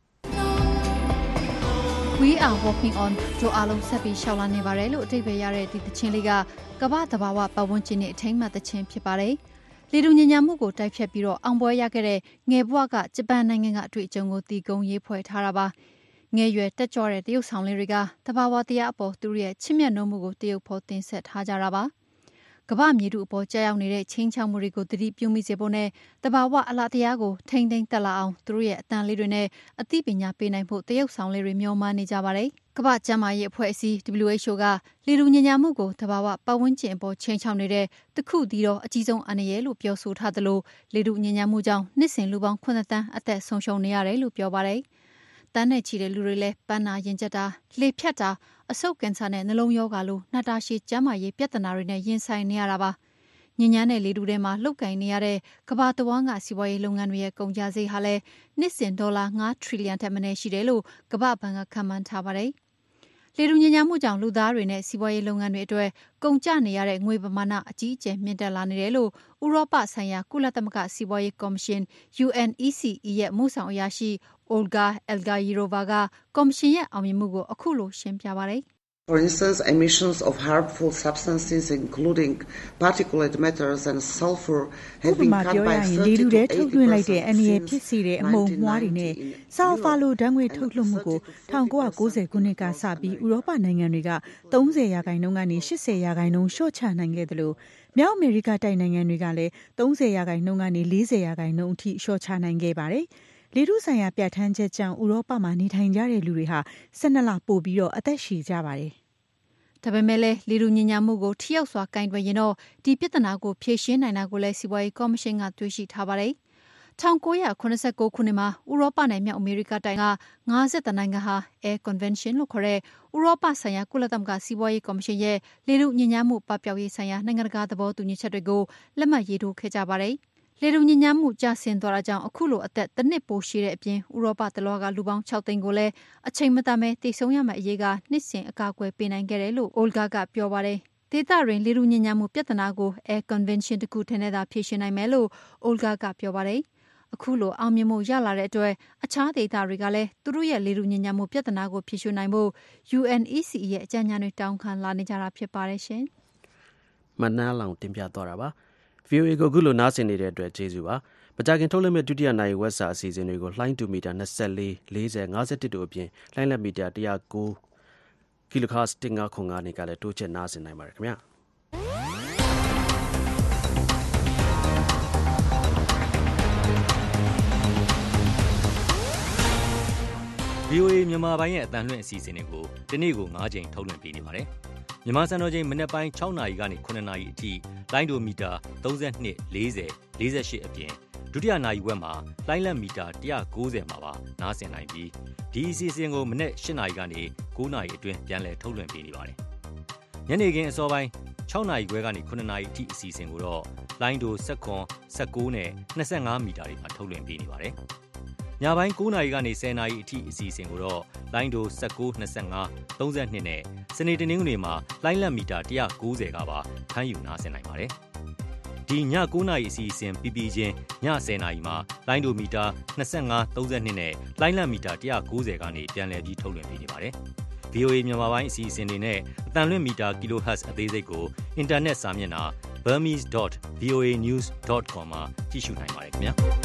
We are walking on တို့အားလုံးဆက်ပြီးရှောက်လာနေပါတယ်လို့အတိတ်ပဲရတဲ့ဒီသချင်းလေးကကမ္ဘာသဘာဝပတ်ဝန်းကျင်နဲ့အထိမ်းအမှတ်သချင်းဖြစ်ပါတယ်လေထုညစ်ညမ်းမှုကိုတိုက်ဖြတ်ပြီးတော့အောင်ပွဲရခဲ့တဲ့ငယ်ဘဝကဂျပန်နိုင်ငံကအတွေ့အကြုံကိုတီကုံရေးဖွဲ့ထားတာပါငယ်ရွယ်တက်ကြွတဲ့တရုတ်ဆောင်လေးတွေကတဘာဝတရားအပေါ်သူတို့ရဲ့ချစ်မြတ်နိုးမှုကိုတရုတ်ဖို့တင်ဆက်ထားကြတာပါကမ္ဘာမြေထုအပေါ်ကြာရောက်နေတဲ့ချင်းချောင်းမှုတွေကိုတတိပြုမိစေဖို့နဲ့တဘာဝအလားတရားကိုထိမ့်သိမ်းတက်လာအောင်သူတို့ရဲ့အတန်လေးတွေနဲ့အသိပညာပေးနိုင်ဖို့တရုတ်ဆောင်လေးတွေမျှော်မှန်းနေကြပါတယ်ကမ္ဘာ့ကျန်းမာရေးအဖွဲ့အစည်း ဒဗလျူ အိတ်ချ် အို ကလေထုညစ်ညမ်းမှုကိုတဘာဝပတ်ဝန်းကျင်အပေါ်ချင်းချောင်းနေတဲ့တခုတည်းသောအကြီးဆုံးအန္တရာယ်လို့ပြောဆိုထားသလိုလေထုညစ်ညမ်းမှုကြောင့်နှစ်စဉ်လူပေါင်းခုနှစ်သန်းအသက်ဆုံးရှုံးနေရတယ်လို့ပြောပါတယ်တန်းနဲ့ချီတဲ့လူတွေလည်းပန်းနာရင်ကျက်တာလေဖြတ်တာအဆုတ်ကင်ဆာနဲ့နှလုံးရောဂါလိုနှာတာရှည်ကျန်းမာရေးပြဿနာတွေနဲ့ရင်ဆိုင်နေရတာပါညဉ့်ညမ်းတဲ့လေထုထဲမှာလှုပ်ကင်နေရတဲ့ကမ္ဘာတဝန်းကစီးပွားရေးလုပ်ငန်းတွေရဲ့ကုန်ကျစရိတ်ဟာလည်းနှစ်စဉ်ဒေါ်လာ၅ထရီလီယံထက်မနည်းရှိတယ်လို့ကမ္ဘာ့ဘဏ်ကခန့်မှန်းထားပါတယ်လေထုညစ်ညမ်းမှုကြောင့်လူသားတွေနဲ့စီးပွားရေးလုပ်ငန်းတွေအတွက်ကုန်ကျနေရတဲ့ငွေပမာဏအကြီးအကျယ်မြင့်တက်လာနေတယ်လို့ဥရောပဆိုင်ရာကုလသမဂ္ဂစီးပွားရေးကော်မရှင် ယူ အန် အီ စီ အီ ရဲ့မှုဆောင်အရာရှိ Olga Elgayirova ကကော်မရှင်ရဲ့အောင်မြင်မှုကိုအခုလိုရှင်းပြပါတယ် For instance, emissions of harmful substances, including particulate matters and sulfur, have been cut by thirty to eighty percent since nineteen ninety. ဆာလဖာလိုဓာတ်ငွေထုတ်လွှတ်မှုကို၁၉၉၀ခုနှစ်ကစပြီးဥရောပနိုင်ငံတွေက၃၀ရာခိုင်နှုန်းကနေ၈၀ရာခိုင်နှုန်းလျှော့ချနိုင်ခဲ့တယ်လို့မြောက်အမေရိကတိုက်နိုင်ငံတွေကလည်း၃၀ရာခိုင်နှုန်းကနေ၄၀ရာခိုင်နှုန်းအထိလျှော့ချနိုင်ခဲ့ပါတယ်လေထုဆိုင်ရာပြဋ္ဌာန်းချက်ကြောင့်ဥရောပမှာနေထိုင်ကြတဲ့လူတွေဟာ၁၂လပိုပြီးတော့အသက်ရှည်ကြပါတယ်။ဒါပေမဲ့လည်းလေထုညစ်ညမ်းမှုကိုထိရောက်စွာကင်တွယ်ရင်တော့ဒီပြဿနာကိုဖြေရှင်းနိုင်တာကိုလည်းစီးပွားရေးကော်မရှင်ကတွေ့ရှိထားပါတယ်။၁၉၇၉ခုနှစ်မှာဥရောပနဲ့မြောက်အမေရိကတိုက်က၅၁နိုင်ငံဟာ Air Convention လို့ခေါ်တဲ့ဥရောပဆိုင်ရာကုလသမဂ္ဂစီးပွားရေးကော်မရှင်ရဲ့လေထုညစ်ညမ်းမှုပပျောက်ရေးဆိုင်ရာနိုင်ငံတကာသဘောတူညီချက်တွေကိုလက်မှတ်ရေးထိုးခဲ့ကြပါတယ်။လေထုညစ်ညမ်းမှုကျဆင်းသွားတာကြောင့်အခုလိုအသက်တစ်နှစ်ပိုရှည်တဲ့အပြင်ဥရောပတလွှားကလူပေါင်း၆သိန်းကိုလည်းအချိန်မတန်ပဲတည်ဆုံရမယ့်အရေးကနှစ်စဉ်အကာအကွယ်ပေးနိုင်ခဲ့တယ်လို့ Olga ကပြောပါတယ်။ဒေသတွင်လေထုညစ်ညမ်းမှုပြဿနာကို Air Convention တခုထဲနဲ့သာဖြေရှင်းနိုင်မယ်လို့ Olga ကပြောပါတယ်။အခုလိုအောင်မြင်မှုရလာတဲ့အတွက်အခြားဒေသတွေကလည်းသူတို့ရဲ့လေထုညစ်ညမ်းမှုပြဿနာကိုဖြေရှင်းနိုင်ဖို့ ယူ အန် အီ စီ အီ ရဲ့အကြံဉာဏ်တွေတောင်းခံလာနေကြတာဖြစ်ပါတယ်ရှင်။မနှမ်းလောင်တင်ပြသွားတာပါ။ ဗီအိုအေ ကိုအခုလိုနားဆင်နေတဲ့အတွက်ကျေးဇူးပါ။မကြာခင်ထုတ်လွှင့်မယ့်ဒုတိယနိုင်ဝက်စာအစီအစဉ်တွေကိုလှိုင်းတူမီတာ၂၄, ၄၀, ၅၁တို့အပြင်လှိုင်းလက်မီတာ၁၀၉ kilohertz ၁၅ခု၅နေကလည်းတိုးချဲ့နားဆင်နိုင်ပါတယ်ခင်ဗျာ။ဗီအိုအေ မြန်မာပိုင်းရဲ့အသံလွှင့်အစီအစဉ်တွေကိုဒီနေ့ကို၅ကြိမ်ထုတ်လွှင့်ပေးနေပါတယ်။မြန်မာစံတော်ချိန်မနက်ပိုင်း၆နာရီကနေ၇နာရီအထိလိုင်းဒိုမီတာ၃၂, ၄၀, ၄၈အပြင်ဒုတိယနာရီဝက်မှာလိုင်းလက်မီတာ၁၉၀မှာပါနားဆင်နိုင်ပြီးဒီအစီအစဉ်ကိုမနက်၈နာရီကနေ၉နာရီအတွင်းပြန်လည်ထုတ်လွှင့်ပေးနေပါတယ်။ညနေခင်းအစောပိုင်း၆နာရီခွဲကနေ၇နာရီအထိအစီအစဉ်ကိုတော့လိုင်းဒို၁၇, ၁၉နဲ့၂၅မီတာတွေမှာထုတ်လွှင့်ပေးနေပါတယ်။ညပိုင်း၉နာရီကနေ၁၀နာရီအထိအစီအစဉ်ကိုတော့လိုင်းဒို၁၉, ၂၅, ၃၂နဲ့စနေတနင်္ဂနွေမှာလိုင်းလက်မီတာ၁၉၀ကပါဖမ်းယူနားဆင်နိုင်ပါတယ်။ဒီညကိုးနာရီအစီအစဉ်ပြီးပြီးချင်းညဆယ်နာရီမှာလိုင်းဒိုမီတာနှစ်၅ သုံး၂နဲ့လိုင်းလံမီတာone ninetyကနေပြန်လည်ပြီးထုတ်လွှင့်ပေးနေပါတယ်။ ဗီအိုအေ မြန်မာပိုင်းအစီအစဉ်တွေနဲ့အသံလွှင့်မီတာ kilohertz အသေးစိတ်ကိုအင်တာနက်စာမျက်နှာ burmese dot v o a news dot com မှာကြည့်ရှုနိုင်ပါတယ်ခင်ဗျာ။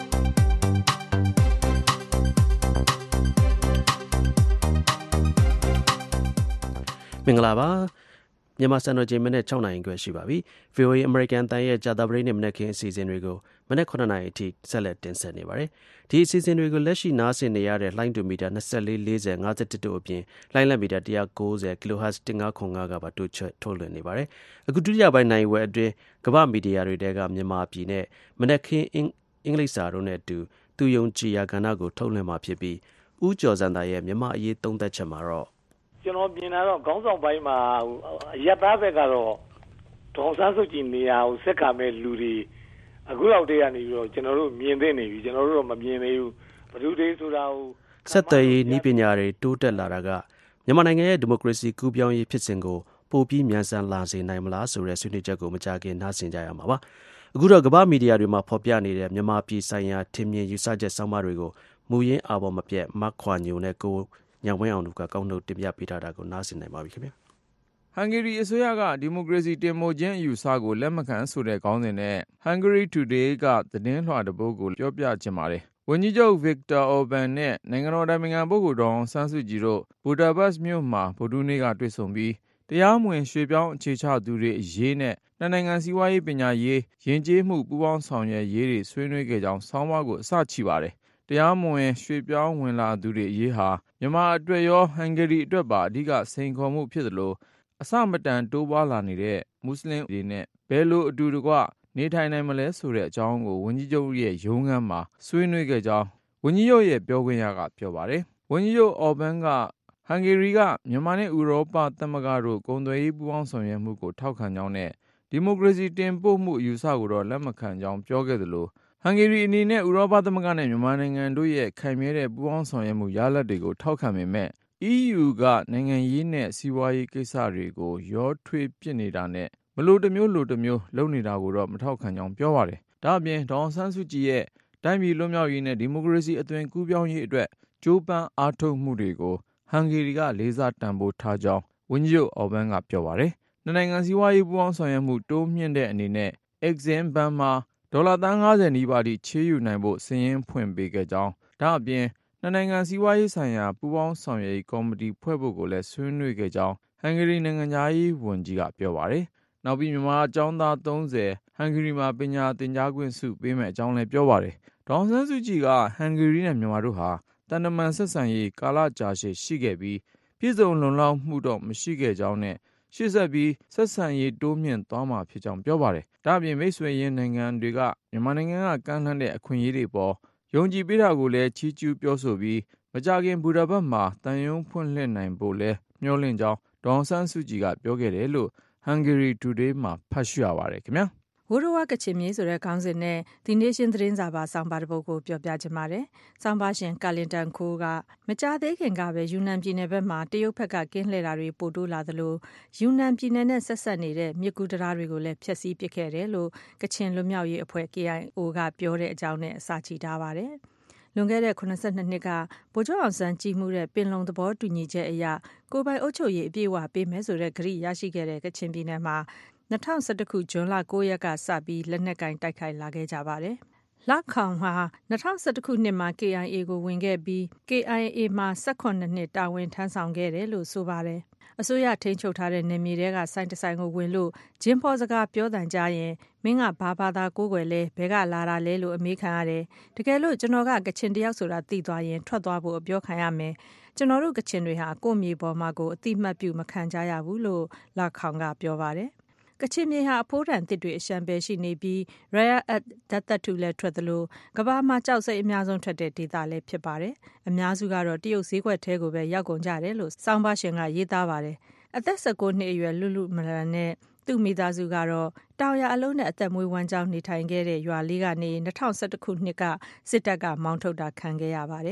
မင်္ဂလာပါမြန်မာစံတော်ချိန်မနေ့6နာရီခွဲရှိပါပြီ ဗီအိုအေ American တန်ရဲ့ကြာသပတေးနေ့မနေ့ခင်းအစီအစဉ်တွေကိုမနေ့9နာရီအထိဆက်လက်တင်ဆက်နေပါတယ်ဒီအစီအစဉ်တွေကိုလက်ရှိနားဆင်နေရတဲ့လိုင်းဒိုမီတာtwenty-four forty fifty-oneတို့အပြင်လိုင်းလက်မီတာone ninety kilohertz fifteen ninetyကပါတိုးချဲ့ထုတ်လွှင့်နေပါတယ်အခုဒုတိယပိုင်းနိုင်ဝဲအတွင်းကမ္ဘာမီဒီယာတွေတဲကမြန်မာပြည်နဲ့မနေ့ခင်းအင်္ဂလိပ်စာတို့နဲ့အတူသူယုံကြည်ရာကဏ္ဍကိုထုတ်လွှင့်မှာဖြစ်ပြီးဦးကျော်စံသားရဲ့မြန်မာအရေးသုံးသပ်ချက်မှာတော့ကျွန်တော်မြင်တာတော့ခေါင်းဆောင်ပိုင်းမှာရပ်သားဘက်ကတော့ဒေါ်ဆန်းစုကြည်နေရာကိုစက်ကမဲ့လူတွေအခုလောက်တည်းကနေပြီးတော့ကျွန်တော်တို့မြင်သိနေပြီကျွန်တော်တို့တော့မမြင်သေးဘူးဘယ်သူတွေဆိုတာကိုဆက်သွယ်ရေးနည်းပညာတွေတိုးတက်လာတာကမြန်မာနိုင်ငံရဲ့ဒီမိုကရေစီကူးပြောင်းရေးဖြစ်စဉ်ကိုပိုပြီးမြန်ဆန်လာစေနိုင်မလားဆိုတဲ့ဆွေးနွေးချက်ကိုမကြာခင်နားဆင်ကြရမှာပါအခုတော့ကမ္ဘာမီဒီယာတွေမှာဖော်ပြနေတဲ့မြန်မာပြည်ဆိုင်ရာထင်မြင်ယူဆချက်ဆောင်းပါးတွေကိုမူရင်းအာဘော်မပြတ်မခွာညိုနဲ့ကိုညံဝင်းအောင်တို့ကကောက်နှုတ်တင်ပြပေးထားတာကိုနားဆင်နိုင်ပါပြီခင်ဗျာဟန်ဂေရီအစိုးရကဒီမိုကရေစီတင်မို့ခြင်းအယူဆကိုလက်မခံဆိုတဲ့ခေါင်းစဉ်နဲ့ Hungary Today ကသတင်းလွှာတစ်ပုဒ်ကိုပြောပြချင်ပါတယ်ဝန်ကြီးချုပ် Viktor Orban နဲ့နိုင်ငံတော်တိုင်ပင်ခံပုဂ္ဂိုလ်ဒေါ်အောင်ဆန်းစုကြည်တို့ဘူဒါပက်စ်မြို့မှာဗုဒ္ဓဟူးနေ့ကတွေ့ဆုံပြီးတရားမဝင်ရွှေ့ပြောင်းအခြေချသူတွေအရေးနဲ့နှစ်နိုင်ငံစီးပွားရေးပညာရေးယဉ်ကျေးမှုပူးပေါင်းဆောင်ရွက်ရေးတွေဆွေးနွေးခဲ့ကြောင်းဆောင်းပါးကိုအစချီပါတယ်တရားမဝင်ရွှေ့ပြောင်းဝင်လာသူတွေအရေးဟာမြန်မာအတွက်ရောဟန်ဂေရီအတွက်ပါအဓိကစိန်ခေါ်မှုဖြစ်သလိုအစမတန်တိုးပွားလာနေတဲ့မွတ်စလင်တွေနဲ့ဘယ်လိုအတူတကွနေထိုင်နိုင်မလဲဆိုတဲ့အကြောင်းကိုဝန်ကြီးချုပ်ရဲ့ရုံးခန်းမှာဆွေးနွေးခဲ့ကြောင်းဝန်ကြီးချုပ်ရဲ့ပြောခွင့်ရကပြောပါတယ်ဝန်ကြီးချုပ်အော်ဘန်ကဟန်ဂေရီကမြန်မာနဲ့ဥရောပသမဂ္ဂတို့ကုန်သွယ်ရေးပူးပေါင်းဆောင်ရွက်မှုကိုထောက်ခံကြောင်းနဲ့ဒီမိုကရေစီတင်ပို့မှုအယူဆကိုတော့လက်မခံကြောင်းပြောခဲ့သလိုဟန်ဂေရီအနေနဲ့ဥရောပသမဂ္ဂနဲ့မြန်မာနိုင်ငံတို့ရဲ့ခိုင်မြဲတဲ့ပူးပေါင်းဆောင်ရွက်မှုရလဒ်တွေကိုထောက်ခံပေမဲ့ အီးယူ ကနိုင်ငံရေးနဲ့စီးပွားရေးကိစ္စတွေကိုရောထွေးပစ်နေတာနဲ့မလိုတမျိုးလိုတမျိုးလုပ်နေတာကိုတော့မထောက်ခံကြောင်းပြောပါတယ်။ဒါ့အပြင်ဒေါ်အောင်ဆန်းစုကြည်ရဲ့တိုင်းပြည်လွတ်မြောက်ရေးနဲ့ဒီမိုကရေစီအသွင်ကူးပြောင်းရေးအတွက်ကြိုးပမ်းအားထုတ်မှုတွေကိုဟန်ဂေရီကလေးစားတန်ဖိုးထားကြောင်းဝန်ကြီးချုပ်အော်ဘန်ကပြောပါတယ်။နှစ်နိုင်ငံစီးပွားရေးပူးပေါင်းဆောင်ရွက်မှုတိုးမြင့်တဲ့အနေနဲ့ Exim Bank မှာဒေါ်လာသန်း၅၀နီးပါးထိချေးယူနိုင်ဖို့စာရင်းဖွင့်ပေးခဲ့ကြောင်းဒါ့အပြင်နှစ်နိုင်ငံစီးပွားရေးဆိုင်ရာပူးပေါင်းဆောင်ရွက်ရေးကော်မတီဖွဲ့ဖို့ကိုလည်းဆွေးနွေးခဲ့ကြောင်းဟန်ဂေရီနိုင်ငံသားရေးဝန်ကြီးကပြောပါတယ်။နောက်ပြီးမြန်မာအကြောင်းသားသုံးဆယ်ဟန်ဂေရီမှာပညာသင်ကြားခွင့်စုပေးမဲ့အကြောင်းလည်းပြောပါတယ်။ဒေါ်အောင်ဆန်းစုကြည်ကဟန်ဂေရီနဲ့မြန်မာတို့ဟာတန်တမန်ဆက်ဆံရေးကာလကြာရှည်ရှိခဲ့ပြီးပြည်စုံလုံလောက်မှုတော့မရှိခဲ့ကြောင်းနဲ့ရှေ့ဆက်ပြီးဆက်ဆံရေးတိုးမြင့်သွားမှာဖြစ်ကြောင်းပြောပါတယ်။ဒါ့အပြင်မိတ်ဆွေရင်းနိုင်ငံတွေကမြန်မာနိုင်ငံကကမ်းလှမ်းတဲ့အခွင့်အရေးတွေပေါ်ယုံကြည်ပေးတာကိုလည်းချီးကျူးပြောဆိုပြီးမကြခင်ဘူဒါပက်မှာတန်ယုံဖွင့်လှစ်နိုင်ဖို့လည်းမျှော်လင့်ကြောင်းဒေါ်အောင်ဆန်းစုကြည်ကပြောခဲ့တယ်လို့ Hungary Today မှာဖတ်ရှုရပါတယ်ခင်ဗျာဝိုးရဝကချင်မြေဆိုတဲ့ခေါင်းစဉ်နဲ့ The Nation သတင်းစာပါဆောင်းပါးတစ်ပုဒ်ကိုပြောပြချင်ပါတယ်။ဆောင်းပါးရှင်ကာလင်တန်ခိုးကမကြသေးခင်ကပဲယူနန်ပြည်နယ်ဘက်မှာတရုတ်ဘက်ကကင်းလှည့်တာတွေပိုတိုးလာသလိုယူနန်ပြည်နယ်နဲ့ဆက်ဆက်နေတဲ့မြစ်ကူးတရားတွေကိုလည်းဖျက်ဆီးပစ်ခဲ့တယ်လို့ကချင်လွတ်မြောက်ရေးအဖွဲ့ K I O ကပြောတဲ့အကြောင်းနဲ့အစချီထားပါတယ်။လွန်ခဲ့တဲ့eighty-twoနှစ်ကဗိုလ်ချုပ်အောင်ဆန်းကြီးမှုတဲ့ပင်လုံသဘောတူညီချက်အရကိုယ်ပိုင်အုပ်ချုပ်ရေးအပြည့်အဝပေးမယ်ဆိုတဲ့ကတိရရှိခဲ့တဲ့ကချင်ပြည်နယ်မှာtwo thousand elevenခုဇွန်လnineရက်ကစပြီးလက်နက်ကင်တိုက်ခိုက်လာခဲ့ကြပါတယ်။လခေါင်ဟာtwo thousand elevenခုနှစ်မှာ K I A ကိုဝင်ခဲ့ပြီး K I A မှာeighteenနှစ်တာဝန်ထမ်းဆောင်ခဲ့တယ်လို့ဆိုပါတယ်။အစိုးရထိန်းချုပ်ထားတဲ့နယ်မြေတွေကဆိုင်တဆိုင်ကိုဝင်လို့ဂျင်းဖောစကားပြောတန်ကြရင်မင်းကဘာဘာသာကိုးကွယ်လဲဘဲကလာတာလဲလို့အမေးခံရတယ်။တကယ်လို့ကျွန်တော်ကကချင်တယောက်ဆိုတာသိသွားရင်ထွက်သွားဖို့အပြောခံရမယ်။ကျွန်တော်တို့ကချင်တွေဟာကိုယ့်မြေပေါ်မှာကိုအတိမတ်ပြုမခံကြရဘူးလို့လခေါင်ကပြောပါတယ်။ကချင်မြေဟာအဖိုးတန်တစ်တွေအရှံပဲရှိနေပြီး rare earth ဓာတ်သတ္တုလည်းထွက်သလိုကမ္ဘာမှာကြောက်စိတ်အများဆုံးထွက်တဲ့ဒေသလည်းဖြစ်ပါတယ်။အများစုကတော့တရုတ်ဈေးကွက်ထဲကိုပဲရောက်ကုန်ကြတယ်လို့စောင်းပါရှင်ကရေးသားပါတယ်။အသက်nineteenနှစ်အရွယ်လူလူမလန်နဲ့သူ့မိသားစုကတော့တောင်ရအလုံးနဲ့အသက်မွေးဝမ်းကြောင်းနေထိုင်ခဲ့တဲ့ရွာလေးကနေtwo thousand elevenခုနှစ်ကစစ်တပ်ကမောင်းထုတ်တာခံခဲ့ရပါတယ်။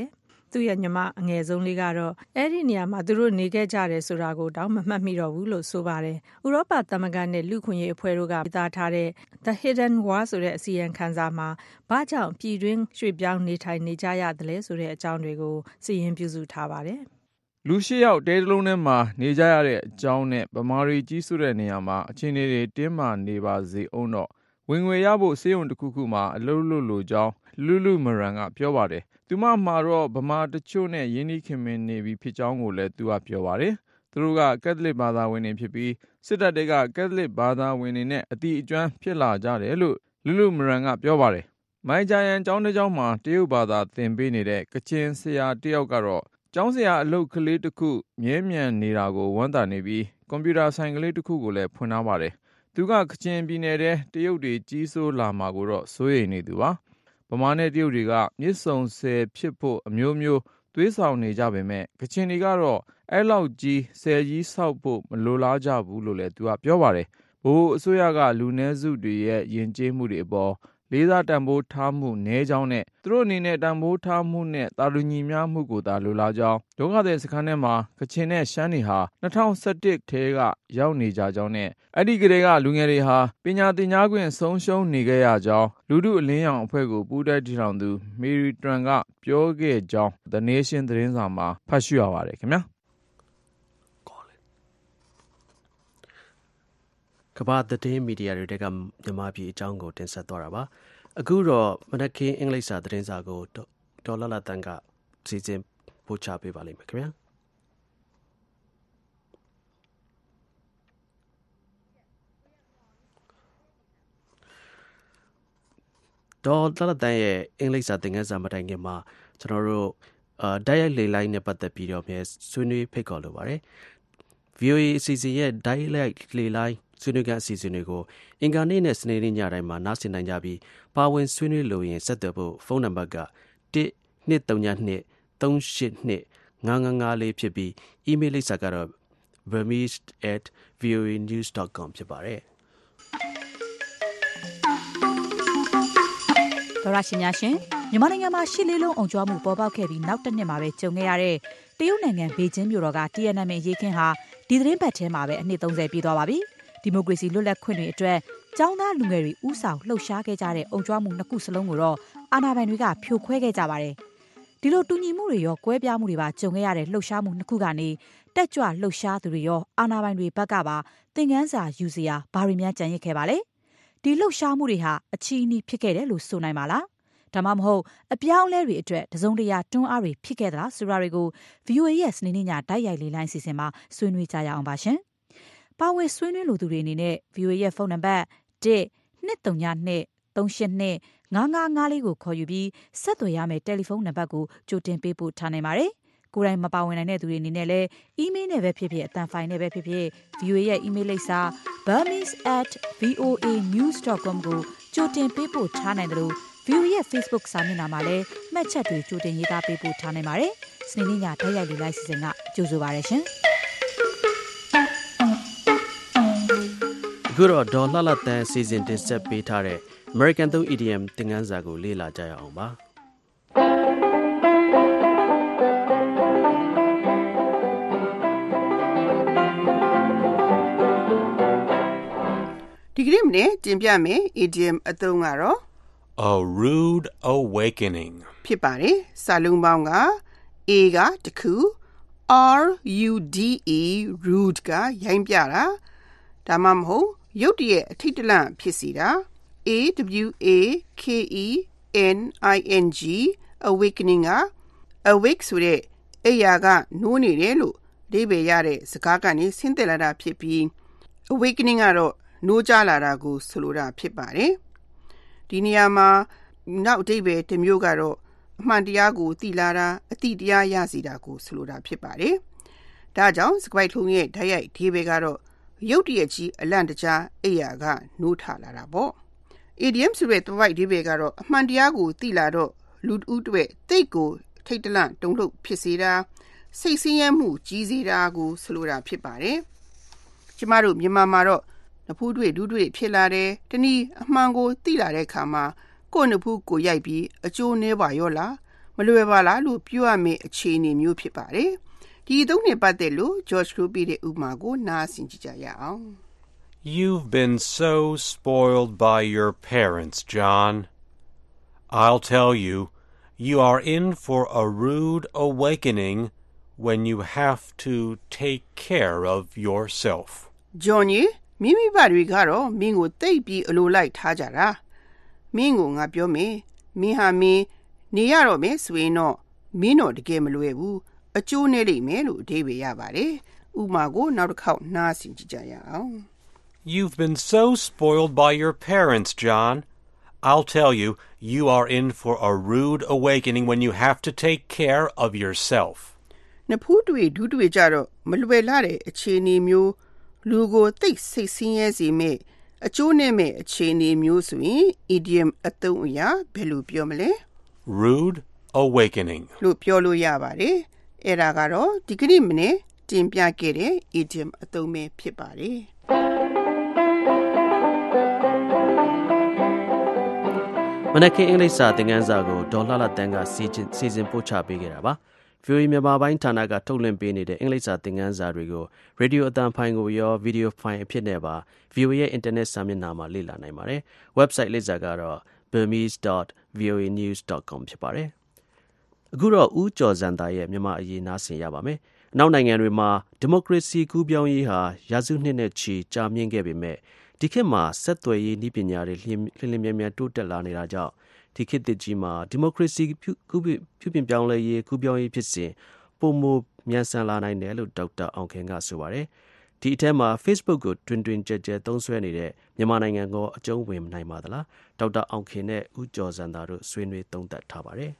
သူ့ရဲ့ညီမအငယ်ဆုံးလေးကတော့အဲ့ဒီနေရာမှာသူတို့နေခဲ့ကြတယ်ဆိုတာကိုတောင်းမမှတ်မိတော့ဘူးလို့ဆိုပါတယ်ဥရောပသမဂ္ဂနဲ့လူခွင့်ရေးအဖွဲ့တို့ကပြသထားတဲ့ The Hidden War ဆိုတဲ့အစီရင်ခံစာမှာဘာကြောင့်ပြည်တွင်းရွှေ့ပြောင်းနေထိုင်နေကြရတယ်လဲဆိုတဲ့အကြောင်းတွေကိုစီရင်ပြုစုထားပါတယ်လူရှိရောက်တဲတလုံးထဲမှာနေကြရတဲ့အကြောင်းနဲ့ဗမာရီကြီးစုတဲ့နေရာမှာအခြေအနေတွေတင်းမာနေပါစေအောင်တော့ဝင်ငွေရဖို့စေယုံတစ်ခုခုမှာအလုပ်လုပ်လို့ကြောင်းလူလူမရန်ကပြောပါတယ်သူမမှာတော့ဗမာတချို့နဲ့ယင်းနှိခင်မင်းနေပြီးဖြစ်ကြောင်းကိုလည်းသူကပြောပါတယ်သူတို့ကကက်သလစ်ဘာသာဝင်တွေဖြစ်ပြီးစစ်တပ်တွေကကက်သလစ်ဘာသာဝင်တွေနဲ့အတိအကျွမ်းဖြစ်လာကြတယ်လို့လူလူမရန်ကပြောပါတယ်မိုင်ဂျာယန်ကျောင်းတစ်ကျောင်းမှာတရုတ်ဘာသာသင်ပေးနေတဲ့ကချင်ဆရာတယောက်ကတော့ကျောင်းဆရာအလုပ်ကလေးတစ်ခုမြဲမြံနေတာကိုဝမ်းသာနေပြီးကွန်ပျူတာဆိုင်ကလေးတစ်ခုကိုလည်းဖွင့်ထားပါတယ်သူကကချင်ပြည်နယ်ထဲတရုတ်တွေကြီးစိုးလာမှာကိုတော့စိုးရိမ်နေသူပါဗမာနဲ့တရုတ်တွေကမြစ်ဆုံဆယ်ဖြစ်ဖို့အမျိုးမျိုးသွေးဆောင်နေကြပေမဲ့ကချင်တွေကတော့အဲ့လောက်ကြီးဆယ်ကြီးဆောက်ဖို့မလိုလားကြဘူးလို့လည်းသူကပြောပါတယ်ဘိုးအစိုးရကလူနည်းစုတွေရဲ့ယဉ်ကျေးမှုတွေအပေါ်လေးစားတန်ဖိုးထားမှုနည်းကြောင်းနဲ့သူတို့အနေနဲ့တန်ဖိုးထားမှုနဲ့တာလူညီများမှုကိုသာလိုလားကြောင်းဒုက္ခသည်စခန်းထဲမှာကချင်နဲ့ရှမ်းတွေဟာ၂၀၁၁ထဲကရောက်နေကြကြောင်းနဲ့အဲ့ဒီကလေးကလူငယ်တွေဟာပညာသင်ကြားခွင့်ဆုံးရှုံးနေခဲ့ရကြောင်းလူထုအလင်းရောင်အဖွဲ့ကိုပူးတွဲတည်ထောင်သူမေရီတွန်ကပြောခဲ့ကြောင်း The Nation သတင်းစာမှာဖတ်ရှုရပါတယ်ခင်ဗျာကမ္ဘာသတင်းမီဒီယာတွေကမြန်မာပြည်အကြောင်းကိုတင်ဆက်သွားတာပါအခုတော့မနက်ခင်းအင်္ဂလိပ်စာသတင်းစာကိုဒေါ်လာလာတန်ကစီစဉ်ပို့ချပေးပါလိမ့်မယ်ခင်ဗျာဒေါ်လာလာတန်ရဲ့အင်္ဂလိပ်စာသင်ခန်းစာမတိုင်ခင်မှာကျွန်တော်တို့အာတိုက်ရိုက်လေလိုင်းနဲ့ပတ်သက်ပြီးတော့ပြန်ဆွေးနွေးဖိတ်ခေါ်လိုပါတယ် ဗီအိုအေ အစီအစဉ်ရဲ့တိုက်ရိုက်လေလိုင်းဆွေးနွေးခန်းအစီအစဉ်တွေကိုအင်္ဂါနေ့နဲ့စနေနေ့ညတိုင်းမှာနားဆင်နိုင်ကြပြီးပါဝင်ဆွေးနွေးလို့ရင်ဆက်သွယ်ဖို့ဖုန်းနံပါတ်ကone two three two three eight two five five fourဖြစ်ပြီးအီးမေးလ်လိပ်စာကတော့ burmese at voa news dot com ဖြစ်ပါတယ်သောရရှိများရှင်မြန်မာနိုင်ငံမှာရှစ်လေးလုံးအောင်ကျွမ်းမှုပေါ်ပေါက်ခဲ့ပြီးနောက်တစ်နှစ်မှာပဲကြုံခဲ့ရတဲ့တရုတ်နိုင်ငံဘေကျင်းမြို့တော်က တီအန်အမ်အေ ရေးခင်းဟာဒီသတင်းပတ်ထဲမှာပဲအနှစ်သုံးဆယ်ပြည့်သွားပါပြီဒီမိုကရေစီလွတ်လပ်ခွင့်တွေအတွက်ကျောင်းသားလူငယ်တွေဥဆောင်လှုပ်ရှားခဲ့ကြတဲ့အောင်ကျွမ်းမှုနှစ်ခုစလုံးကိုတော့အာဏာပိုင်တွေကဖြိုခွဲခဲ့ကြပါတယ်ဒီလိုတူညီမှုတွေရောကွဲပြားမှုတွေပါကြုံခဲ့ရတဲ့လှုပ်ရှားမှုနှစ်ခုကနေတက်ကြွလှုပ်ရှားသူတွေရောအာဏာပိုင်တွေဘက်ကပါသင်ခန်းစာယူစရာဘာတွေများကြံရစ်ခဲ့ပါလဲဒီလှုပ်ရှားမှုတွေဟာအချီးအနှီးဖြစ်ခဲ့တယ်လို့ဆိုနိုင်ပါလားဒါမှမဟုတ်အပြောင်းလဲတွေအတွက်တစုံတရာတွန်းအားတွေဖြစ်ခဲ့သလားဆိုတာတွေကို ဗီအိုအေ ရဲ့စနေနေ့ညတိုက်ရိုက်လေးလိုင်းစီစဉ်မှာဆွေးနွေးကြရအောင်ပါရှင်။ပါဝင်ဆွေးနွေးလိုသူတွေအနေနဲ့ ဗီအိုအေ ရဲ့ဖုန်းနံပါတ်one two three two three eight two five five fourကိုခေါ်ယူပြီးဆက်သွယ်ရမယ့်တယ်လီဖုန်းနံပါတ်ကိုကြိုတင်ပေးပို့ထားနိုင်ပါတယ်။ကိုယ်တိုင်မပါဝင်နိုင်တဲ့သူတွေအနေနဲ့လည်းအီးမေးလ်နဲ့ပဲဖြစ်ဖြစ်အသံဖိုင်နဲ့ပဲဖြစ်ဖြစ် ဗီအိုအေ ရဲ့အီးမေးလ်လိပ်စာ burmese at voa news dot com ကိုကြိုတင်ပေးပို့ထားနိုင်တယ်လို့ဗီအိုအေ ရဲ့ Facebook စာမျက်နှာမှာလည်းမှတ်ချက်တွေကြိုတင်ရေးသားပေးပို့ထားနိုင်ပါတယ်။စနေနေ့ညတိုက်ရိုက်လေးလိုက်စီစဉ်ကကြိုဆိုပါရရှင်။အခုတော့ဒေါ်လှလှတန်းစီစဉ်တင်ဆက်ပေးထားတဲ့ American သုံး E D M သင်ခန်းစာကိုလေ့လာကြရအောင်ပါ။ဒီကနေ့မနေ့တင်ပြမယ် E D M အသုံးကတော့ A rude awakening ဖြစ်ပါတယ်စာလုံးပေါင်းက A ကတခု R U D E rude ကရိုင်းပြတာဒါမှမဟုတ်ရုတ်တရက်အထိတ်တလန့်ဖြစ်စီတာ A W A K E N I N G awakening က awake ဆိုတဲ့အိယာကနိုးနေတယ်လို့အဓိပ္ပာယ်ရတဲ့စကားကနေဆင်းသက်လာတာဖြစ်ပြီး awakening ကတော့နိုးကြလာတာကိုဆိုလိုတာဖြစ်ပါတယ်ဒီနေရာမှာနောက်အဓိပ္ပာယ်တစ်မျိုးကတော့အမှန်တရားကိုသိလာတာအသိတရားရစီတာကိုဆိုလိုတာဖြစ်ပါတယ်ဒါကြောင့်စကားထုံးရဲ့ဓာတ်ရိုက်အဓိပ္ပာယ်ကတော့ရုတ်တရက်ကြီးအလန့်တကြားအိယာကနိုးထလာတာပေါ့ idiom ဆိုတဲ့သွိုက်အဓိပ္ပာယ်ကတော့အမှန်တရားကိုသိလာတော့လူတဦးတွေတိတ်ကိုထိတ်တလန့်တုန်လှုပ်ဖြစ်စေတာစိတ်ဆင်းရဲမှုကြီးစေတာကိုဆိုလိုတာဖြစ်ပါတယ်ကျမတို့မြန်မာမှာတော့နဖူးတွေဒူးတွေဖြစ်လာတယ်တနည်းအမှန်ကိုသိလာတဲ့အခါမှာကိုယ့်နဖူးကိုရိုက်ပြီးအကျိုးနည်းပါရောလားမလွယ်ပါလားလို့ပြောရမယ့်အခြေအနေမျိုးဖြစ်ပါတယ်။ဒီအသုံးနဲ့ပတ်သက်လို့ George တို့ပြတဲ့ဥပမာကိုနားဆင်ကြည့်ကြရအောင် You've been so spoiled by your parents, John. I'll tell you, you are in for a rude awakening when you have to take care of yourself. John ရေမိမိဘာတွေကတော့မင်းကိုတိတ်ပြီးအလိုလိုက်ထားကြတာမင်းကိုငါပြောမယ်မင်းဟာမင်းနေရတော့မယ်ဆိုရင်တော့မင်းတော့တကယ်မလွယ်ဘူးအကျိုးနဲ့လိမ့်မယ်လို့အဓိပ္ပာယ်ရပါတယ်ဥပမာကိုနောက်တစ်ခေါက်နားဆင်ကြည့်ကြရအောင် You've been so spoiled by your parents, John. I'll tell you, you are in for a rude awakening when you have to take care of yourself. နဖူးတွေဒူးတွေကြတော့မလွယ်လာတဲ့အခြေအနေမျိုးလူကိုသိစိတ်ဆင်းရဲစေမဲ့အကျိုးနဲ့မဲ့အခြေအနေမျိုးဆိုရင် idiom အသုံးအရာဘယ်လိုပြောမလဲ Rude awakening လို့ပြောလို့ရပါတယ်အဲ့ဒါကတော့ဒီကနေ့မနေ့တင်ပြခဲ့တဲ့ idiom အသုံးပဲဖြစ်ပါတယ်မနက်ခင်းအင်္ဂလိပ်စာသင်ခန်းစာကိုဒေါ်လှလှတန်းကစီစီစဉ်ပို့ချပေးခဲ့တာပါဗီအိုအေမြန်မာပိုင်းဌာနကထုတ်လွှင့်ပေးနေတဲ့အင်္ဂလိပ်စာသင်ခန်းစာတွေကိုရေဒီယိုအသံဖိုင်ကိုရောဗီဒီယိုဖိုင်အဖြစ်နဲ့ပါ ဗီအိုအေ ရဲ့ internet စာမျက်နှာမှာလေ့လာနိုင်ပါတယ် website လိပ်စာကတော့ burmese dot v o a news dot com ဖြစ်ပါတယ်အခုတော့ဦးကျော်စံသားရဲ့မြန်မာအရေးနားဆင်ရပါမယ်အနောက်နိုင်ငံတွေမှာဒီမိုကရေစီကူးပြောင်းရေးဟာရာစုနှစ်နဲ့ချီကြာမြင့်ခဲ့ပေမဲ့ဒီခေတ်မှာဆက်သွယ်ရေးနည်းပညာတွေလျင်လျင်မြန်မြန်တိုးတက်လာနေတာကြောင့်ဒီခေတ်သစ်ကြီးမှာဒီမိုကရေစီကူးပြုပြင်ပြောင်းလဲရေးကူးပြောင်းရေးဖြစ်စဉ်ပုံမမြန်ဆန်လာနိုင်တယ်လို့ဒေါက်တာအောင်ခင်ကဆိုပါတယ်ဒီအထက်မှာ Facebook ကိုတွင်တွင်ကြဲကြဲသုံးစွဲနေတဲ့မြန်မာနိုင်ငံကိုအကျုံးဝင်နိုင်ပါသလားဒေါက်တာအောင်ခင်နဲ့ဦးကျော်စံသားတို့ဆွေးနွေးသုံးသပ်ထားပါတယ်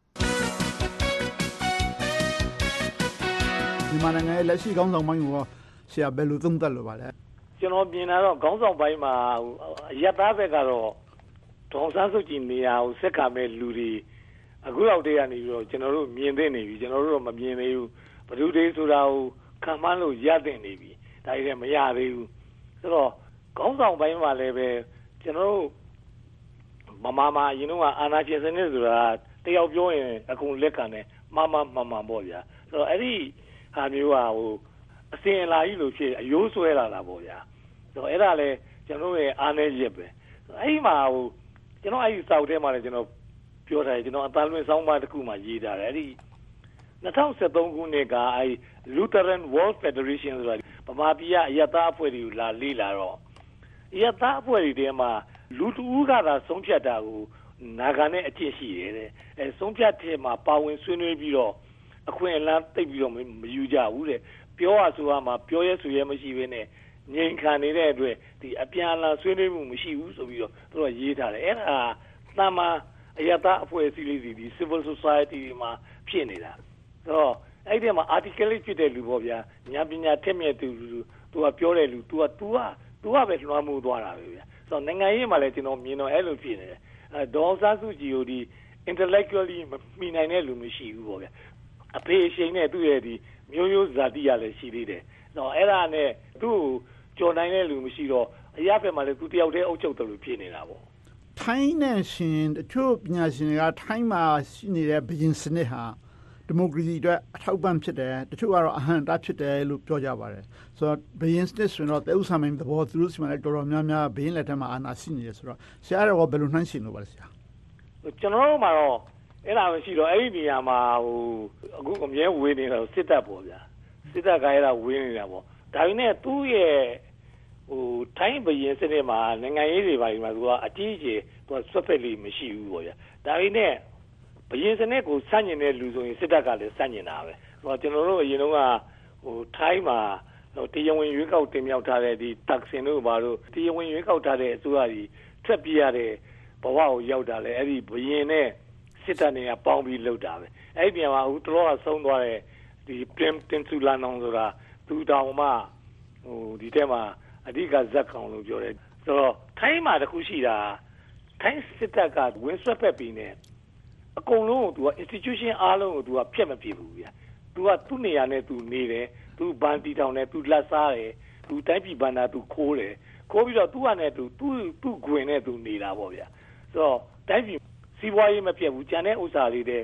မြန်မာနိုင်ငံရဲ့လက်ရှိခေါင်းဆောင်ပိုင်းကိုဆရာဘယ်လိုသုံးသပ်လို့ပါလဲကျွန်တော်မြင်တာတော့ခေါင်းဆောင်ပိုင်းမှာရပ်သားဘက်ကတော့ဒေါ်ဆန်းစုကြည်နေရာကိုစက်ကမဲ့လူတွေအခုလောက်တည်းကနေပြီးတော့ကျွန်တော်တို့မြင်သိနေပြီကျွန်တော်တို့တော့မမြင်သေးဘူးဘယ်သူတွေဆိုတာကိုခံမှန်းလို့ရသိနေပြီဒါတွေလည်းမရသေးဘူးဆိုတော့ခေါင်းဆောင်ပိုင်းမှာလည်းပဲကျွန်တော်တို့မမမအရင်တော့အာနာရှင်စနစ်ဆိုတာတယောက်ပြောရင်အကုန်လက်ခံတယ်မမမှန်မှန်ပေါ့ဗျာဆိုတော့အဲ့ဒီဟာမျိုးဟာဟိုအစင်အလာကြီးလို့ဖြစ်အယိုးဆွဲလာတာပေါ့ဗျာဆိုတော့အဲ့ဒါလည်းကျွန်တော်ရဲ့အားနည်းချက်ပဲအဲ့ဒီမှာဟိုကျွန်တော်အဲ့ဒီစောက်ထဲမှာလည်းကျွန်တော်ပြောထားတယ်ကျွန်တော်အသားလွှင့်ဆောင်းပါးတစ်ခုမှရေးထားတယ်အဲ့ဒီ၂၀၁၃ခုနှစ်ကအဲ့ Lutheran World Federation ဆိုတာဗမာပြည်ကအယက်သားအဖွဲ့တွေကိုလာလေ့လာတော့အယက်သားအဖွဲ့တွေထဲမှာလူတဦးကသာဆုံးဖြတ်တာကိုနာခံတဲ့အကျင့်ရှိတယ်တဲ့အဲဆုံးဖြတ်တဲ့မှာပါဝင်ဆွေးနွေးပြီးတော့အခွင့်အလမ်းသိပ်ပြီးတော့မယူကြဘူးတဲ့ပြောရဆိုရမှာပြောရဲဆိုရဲမရှိဘဲနဲ့ငြိမ်ခံနေတဲ့အတွက်ဒီအပြန်အလှန်ဆွေးနွေးမှုမရှိဘူးဆိုပြီးတော့သူတို့ရေးထားတယ်အဲ့ဒါသာမန်အယက်သားအဖွဲ့အစည်းလေးဒီ civil society မှာဖြစ်နေတာဆိုတော့အဲ့ဒီမှာ articulate ဖြစ်တဲ့လူပေါ့ဗျာဉာဏ်ပညာထက်မြက်သူလူသူကပြောတဲ့လူ तू က तू က तू ကပဲလွှမ်းမိုးသွားတာပဲဗျာဆိုတော့နိုင်ငံရေးမှာလည်းကျွန်တော်မြင်တော့အဲ့လိုဖြစ်နေတယ်အဲဒေါ်စားစုကြည်ကိုဒီ intellectually မိနိုင်တဲ့လူမရှိဘူးပေါ့ဗျာအဖေအရှိန်နဲ့သူ့ရဲ့ဒီမျိုးရိုးဇာတိရလည်းရှိသေးတယ်ဆိုတော့အဲ့ဒါနဲ့သူ့ကိုကြော်နိုင်တဲ့လူမရှိတော့အရာဖက်မှာလည်းသူတယောက်တည်းအုပ်ချုပ်တယ်လို့ဖြစ်နေတာပေါ့ထိုင်းနဲ့ရှင်တချို့ပညာရှင်တွေကထိုင်းမှာရှိနေတဲ့ဘုရင်စနစ်ဟာဒီမိုကရေစီအတွက်အထောက်ပံ့ဖြစ်တယ်တချို့ကတော့အဟံတာဖြစ်တယ်လို့ပြောကြပါတယ်ဆိုတော့ဘုရင်စနစ်ဆိုတော့တဲဥဆောင်တဲ့သဘောသူတို့စီမံလည်းတော်တော်များများဘုရင်လက်ထက်မှာအာဏာရှိနေတယ်ဆိုတော့ဆရာတော်ကဘယ်လိုနှိုင်းရှင်လို့ပါလဲဆရာကျွန်တော်တို့မှာတော့အဲ့ဒါမရှိတော့အဲ့ဒီနေရာမှာဟိုအခုအမြဲဝေးနေတာစစ်တပ်ပေါ့ဗျာစစ်တပ်ကအဲ့ဒါဝေးနေတာပေါ့ဒါပေမဲ့သူ့ရဲ့ဟိုထိုင်းဘုရင်စနစ်မှာနိုင်ငံရေးတွေပါဒီမှာသူကအကြီးအကျယ်သူကဆွတ်ဖက်လေးမရှိဘူးပေါ့ဗျာဒါပေမဲ့ဘုရင်စနစ်ကိုစန့်ကျင်တဲ့လူဆိုရင်စစ်တပ်ကလည်းစန့်ကျင်တာပဲဟိုကျွန်တော်တို့အရင်တုန်းကဟိုထိုင်းမှာဟိုတရားဝင်ရွေးကောက်တင်မြှောက်ထားတဲ့ဒီတက်ဆင်တို့ဘာလို့တရားဝင်ရွေးကောက်ထားတဲ့အစိုးရကြီးထွက်ပြေးရတဲ့ဘဝကိုရောက်တာလေအဲ့ဒီဘုရင်နဲ့စစ်တပ်နဲ့ပေါင်းပြီးလှုပ်တာပဲအဲ့ဒီပြန်မှာအခုတော်တော်ဆုံးသွားတဲ့ဒီပင်တင်ဆူလာနောင်ဆိုတာသူတောင်မှဟိုဒီထဲမှာအဓိကဇက်ကောင်လို့ပြောတယ်ဆိုတော့ထိုင်းမှာတခုရှိတာထိုင်းစစ်တပ်ကဝင်ဆွဲဖက်ပြီးနေအကုန်လုံးကို तू က institution အားလုံးကို तू ကဖျက်မပြစ်ဘူးဗျာ तू ကသူ့နေရာနဲ့ तू နေတယ် तू ဘန်တီတောင်နဲ့ तू လက်စားတယ် तू တိုင်းပြည်ဘန်နာ तू ခိုးတယ်ခိုးပြီးတော့ तू ကနဲ့ तू သူ့သူ့ခွင်နဲ့ तू နေတာပေါ့ဗျာဆိုတော့တိုင်းပြည်စီးပွားရေးမပြတ်ဘူးကျန်တဲ့ဥစ္စာလေးတွေရှ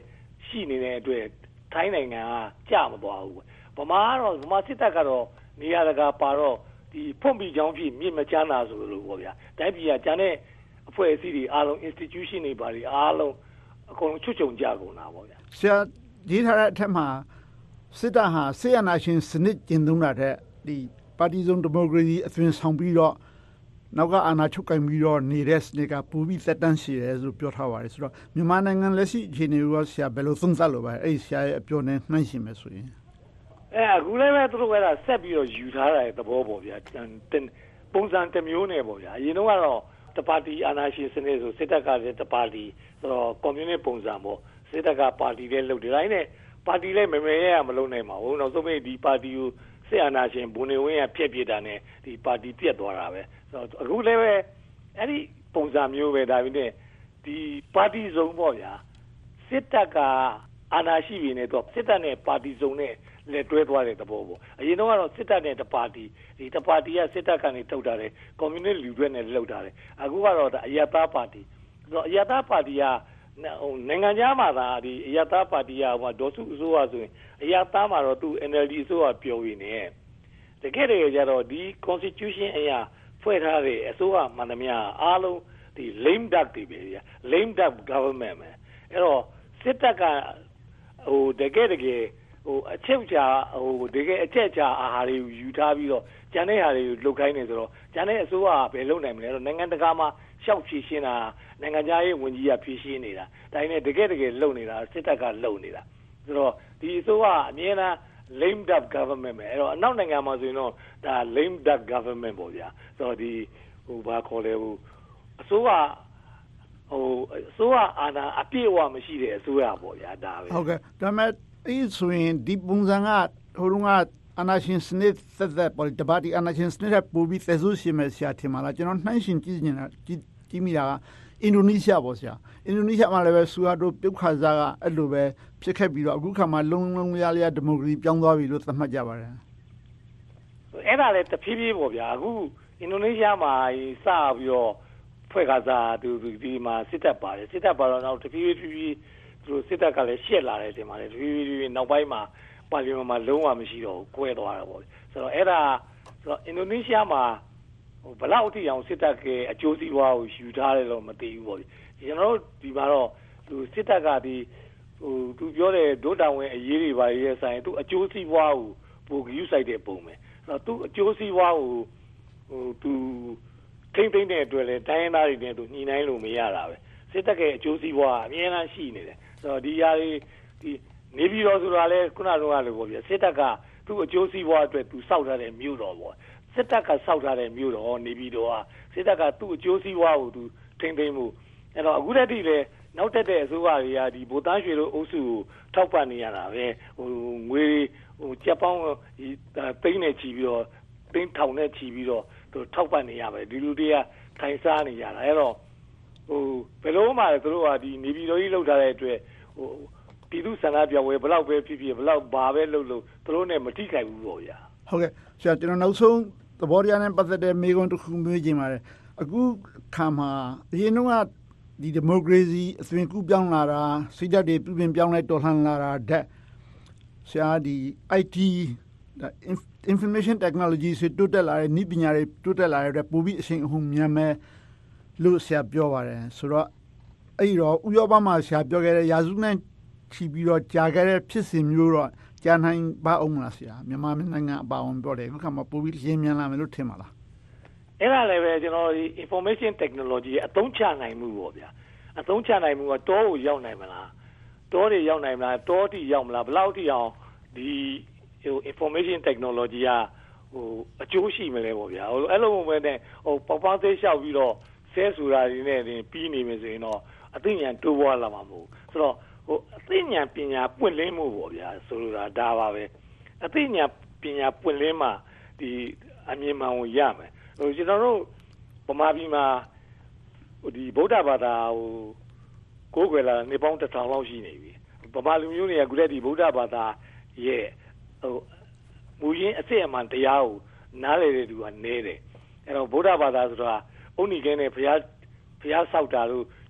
ရှိနေတဲ့အတွက်ထိုင်းနိုင်ငံကကြာမသွားဘူးဗမာကတော့ဗမာစစ်တပ်ကတော့နေရာတကာပါတော့ဒီဖွင့်ပြီးကြောင်းဖြစ်မြင့်မချမ်းသာဆိုလို့ပေါ့ဗျာတိုင်းပြည်ကကျန်တဲ့အဖွဲ့အစည်းတွေအားလုံး institution တွေပါတွေအားလုံးအကုန်လုံးချွတ်ချုံကြကုန်တာပေါ့ဗျာဆရာဒီထားတဲ့အထက်မှာစစ်တပ်ဟာဆေးအာဏာရှင်စနစ်ကျင့်သုံးတာတဲ့ဒီပါတီစုံဒီမိုကရေစီအသွင်ဆောင်ပြီးတော့နောက်ကအာဏာချုပ်ကိုင်ပြီးတော့နေတဲ့စနစ်ကပူပြီးသက်တမ်းရှိတယ်လို့ပြောထားပါတယ်ဆိုတော့မြန်မာနိုင်ငံလက်ရှိအခြေအနေကိုဆရာဘယ်လိုသုံးသပ်လို့ပါအဲ့ဆရာရဲ့အပြောနဲ့နှိုင်းယှဉ်မယ်ဆိုရင်အဲအခုလည်းပဲသူတို့ကဆက်ပြီးတော့ယူထားတဲ့သဘောပေါ့ဗျာပုံစံတစ်မျိုးနဲ့ပေါ့ဗျာအရင်တော့တပါတီအာဏာရှင်စနစ်ဆိုစစ်တပ်ကလည်းတပါတီဆိုတော့ကွန်မြူနစ်ပုံစံပေါ့စစ်တပ်ကပါတီလည်းလုပ်တယ်တိုင်းနဲ့ပါတီလည်းမမေရမလုပ်နိုင်ပါဘူးနောက်ဆုံးဒီပါတီကိုစစ်အာဏာရှင်ဘုံနေဝင်းရဖျက်ပြစ်တာနဲ့ဒီပါတီပြတ်သွားတာပဲဆိုတော့အခုလည်းပဲအဲ့ဒီပုံစံမျိုးပဲဒါပေမဲ့ဒီပါတီစုံပေါ့ဗျာစစ်တပ်ကအာဏာရှိပြီနဲ့တော့စစ်တပ်နဲ့ပါတီစုံနဲ့လက်တွဲသွားတဲ့သဘောပေါ့အရင်တော့စစ်တပ်နဲ့တပါတီဒီတပါတီကစစ်တပ်ကနေထုတ်တာတယ်ကွန်မြူနစ်လူတွေနဲ့လှုပ်တာတယ်အခုကတော့အယတာပါတီဆိုတော့အယတာပါတီကနိုင်ငံခြားမှာသာဒီအယတာပါတီကဟိုဒေါ်စုအစိုးရဆိုရင်အယတာမှာတော့သူ N L D အစိုးရပြောရင်းနဲ့တကယ်တကယ်ကျတော့ဒီ constitution အရာဖွဲ့ထားတဲ့အစိုးရမှန်သမျှအားလုံးဒီ lame duck တွေပဲဗျာ lame duck government ပဲအဲ့တော့စစ်တပ်ကဟိုတကယ်တကယ်ဟိုအချက်ချာဟိုတကယ်အချက်ချာအာဟာရတွေကိုယူထားပြီးတော့ကျန်တဲ့ဟာတွေကိုလုတ်ခိုင်းနေဆိုတော့ကျန်တဲ့အစိုးရကဘယ်လုပ်နိုင်မလဲတော့နိုင်ငံတကာမှာရှောက်ဖြည့်ရှင်းတာနိုင်ငံခြားရေးဝန်ကြီးကဖြည့်ရှင်းနေတာဒါနဲ့တကယ်တကယ်လုပ်နေတာစစ်တပ်ကလုပ်နေတာဆိုတော့ဒီအစိုးရအမြဲတမ်း lame duck government ပဲအဲ့တော့အနောက်နိုင်ငံမှာဆိုရင်တော့ဒါ lame duck government ပေါ့ဗျာဆိုတော့ဒီဟိုဘာခေါ်လဲဟိုအစိုးရဟိုအစိုးရအာဏာအပြည့်အဝမရှိတဲ့အစိုးရပေါ့ဗျာဒါပဲဟုတ်ကဲ့ဒါပေမဲ့အဲ့ဆိုရင်ဒီပုံစံကဟိုတုန်းကအာဏာရှင်စနစ်သက်သက်ပေါ်တပါတီအာဏာရှင်စနစ်နဲ့ပိုပြီးသက်ဆိုးရှိမယ်ဆရာထင်ပါလားကျွန်တော်နှိုင်းရှင်ကြည့်နေတာကြည့်ကြည့်မိတာကအင်ဒိုနီးရှားပေါ့ဆရာအင်ဒိုနီးရှားမှာလည်းပဲဆူဟာတိုပြုတ်ခါစားကအဲ့လိုပဲဖြစ်ခဲ့ပြီးတော့အခုခါမှာလုံးလုံးလျားလျားဒီမိုကရေစီပြောင်းသွားပြီလို့သတ်မှတ်ကြပါတယ်အဲ့ဒါလည်းတဖြည်းဖြည်းပေါ့ဗျာအခုအင်ဒိုနီးရှားမှာစပြီးတော့ဖွဲ့ခါစားသူဒီမှာစစ်တပ်ပါတယ်စစ်တပ်ပါတော့နောက်တဖြည်းဖြည်းသူစစ်တပ်ကလည်းရှက်လာတယ်တင်ပါတယ်တဖြည်းဖြည်းနောက်ပိုင်းမှာပါလီမန်မှာလုံးဝမရှိတော့ဘူးကွဲသွားတာပေါ့ဆိုတော့အဲ့ဒါဆိုတော့အင်ဒိုနီးရှားမှာဟိုဘလောက်အထိအောင်စစ်တပ်ကအကျိုးစီးပွားကိုယူထားတယ်လို့မသိဘူးပေါ့ကျွန်တော်တို့ဒီမှာတော့သူစစ်တပ်ကဒီဟိုသူပြောတဲ့ဒုတာဝန်အရေးတွေပါရဲ့ဆိုင်သူအကျိုးစီးပွားကိုပိုယူဆိုင်တဲ့ပုံပဲဆိုတော့သူအကျိုးစီးပွားကိုဟိုသူထိမ့်သိမ့်တဲ့အတွက်လေတိုင်းရင်းသားတွေနဲ့သူညှိနှိုင်းလို့မရတာပဲစစ်တပ်ကအကျိုးစီးပွားအများအားရှိနေတယ်ဆိုတော့ဒီຢာတွေဒီနေပြည်တော်ဆိုတာလဲခုနကလိုပေါ့ဗျာစစ်တပ်ကသူ့အကျိုးစီးပွားအတွက်သူစောက်ထားတဲ့မြို့တော်ပေါ့စစ်တပ်ကစောက်ထားတဲ့မြို့တော်နေပြည်တော်ကစစ်တပ်ကသူ့အကျိုးစီးပွားကိုသူထိမ့်သိမ့်မှုအဲ့တော့အခုတည်းကလည်းနောက်တက်တဲ့အစိုးရတွေကဒီဗိုလ်တန်းရွှေတို့အုပ်စုကိုထောက်ပံ့နေရတာပဲဟိုငွေဟိုကြက်ပေါင်းသိန်းနဲ့ချီပြီးတော့သိန်းထောင်နဲ့ချီပြီးတော့သူထောက်ပံ့နေရပဲဒီလူတွေကထိုင်စားနေရတာအဲ့တော့ဟိုဘယ်လိုမှသူတို့ကဒီနေပြည်တော်ကြီးလောက်ထားတဲ့အတွက်ဟိုပြည်သူ့ဆန္ဒပြပွဲဘလောက်ပဲဖြစ်ဖြစ်ဘလောက်ဘာပဲလုပ်လို့သူတို့နဲ့မထိခိုက်ဘူးပေါ့ဗျာဟုတ်ကဲ့ဆရာကျွန်တော်နောက်ဆုံးသဘောတရားနဲ့ပတ်သက်တဲ့မေးခွန်းတစ်ခုမေးချင်ပါတယ်အခုခါမှာအရင်တုန်းကဒီဒီမိုကရေစီအသွင်ကူးပြောင်းလာတာစိတ်ဓာတ်တွေပြုပြင်ပြောင်းလဲတော်လှန်လာတာတဲ့ဆရာဒီ I T information technology ဆိုတိုးတက်လာတဲ့နည်းပညာတွေတိုးတက်လာတဲ့ပိုပြီးအရှင်အဟုန်မြန်မဲ့လို့ဆရာပြောပါတယ်ဆိုတော့အဲ့တော့ဥရောပမှာဆရာပြောခဲ့တဲ့ရာစုနဲ့ချီပြီးတော့ကြာခဲ့တဲ့ဖြစ်စဉ်မျိုးတော့ကြာနိုင်ပါအောင်မလားဆရာမြန်မာနိုင်ငံအပါအဝင်ပြောတယ်ခုခါမှာပိုပြီးရင်းမြန်လာမယ်လို့ထင်ပါလားအဲ့ဒါလည်းပဲကျွန်တော်ဒီ information technology အသုံးချနိုင်မှုပေါ့ဗျာအသုံးချနိုင်မှုကတောကိုရောက်နိုင်မလားတောတွေရောက်နိုင်မလားတောတိရောက်မလားဘယ်လောက်ထိအောင်ဒီဟို information technology ကဟိုအကျိုးရှိမလဲပေါ့ဗျာဟိုအဲ့လိုမျိုးနဲ့ဟိုပေါပေါင်းသေးလျှောက်ပြီးတော့ဆဲဆိုတာတွေနဲ့တင်ပြီးနေမယ်ဆိုရင်တော့အသိဉာဏ်တိုးပွားလာမှာမဟုတ်ဆိုတော့ဟိုအသိဉာဏ်ပညာပွင့်လင်းမှုပေါ့ဗျာဆိုလိုတာဒါပါပဲအသိဉာဏ်ပညာပွင့်လင်းမှဒီအမြင်မှန်ကိုရမယ်ဟိုကျွန်တော်တို့ဗမာပြည်မှာဟိုဒီဗုဒ္ဓဘာသာဟိုကိုးကွယ်လာနေပေါင်းတစ်ထောင်လောက်ရှိနေပြီဗမာလူမျိုးတွေကခုတည်းဒီဗုဒ္ဓဘာသာရဲ့ဟိုမူရင်းအစစ်အမှန်တရားကိုနားလည်တဲ့သူကနေတယ်အဲ့တော့ဗုဒ္ဓဘာသာဆိုတာအုတ်နီကဲနဲ့ဘုရားဘုရားဆောက်တာလို့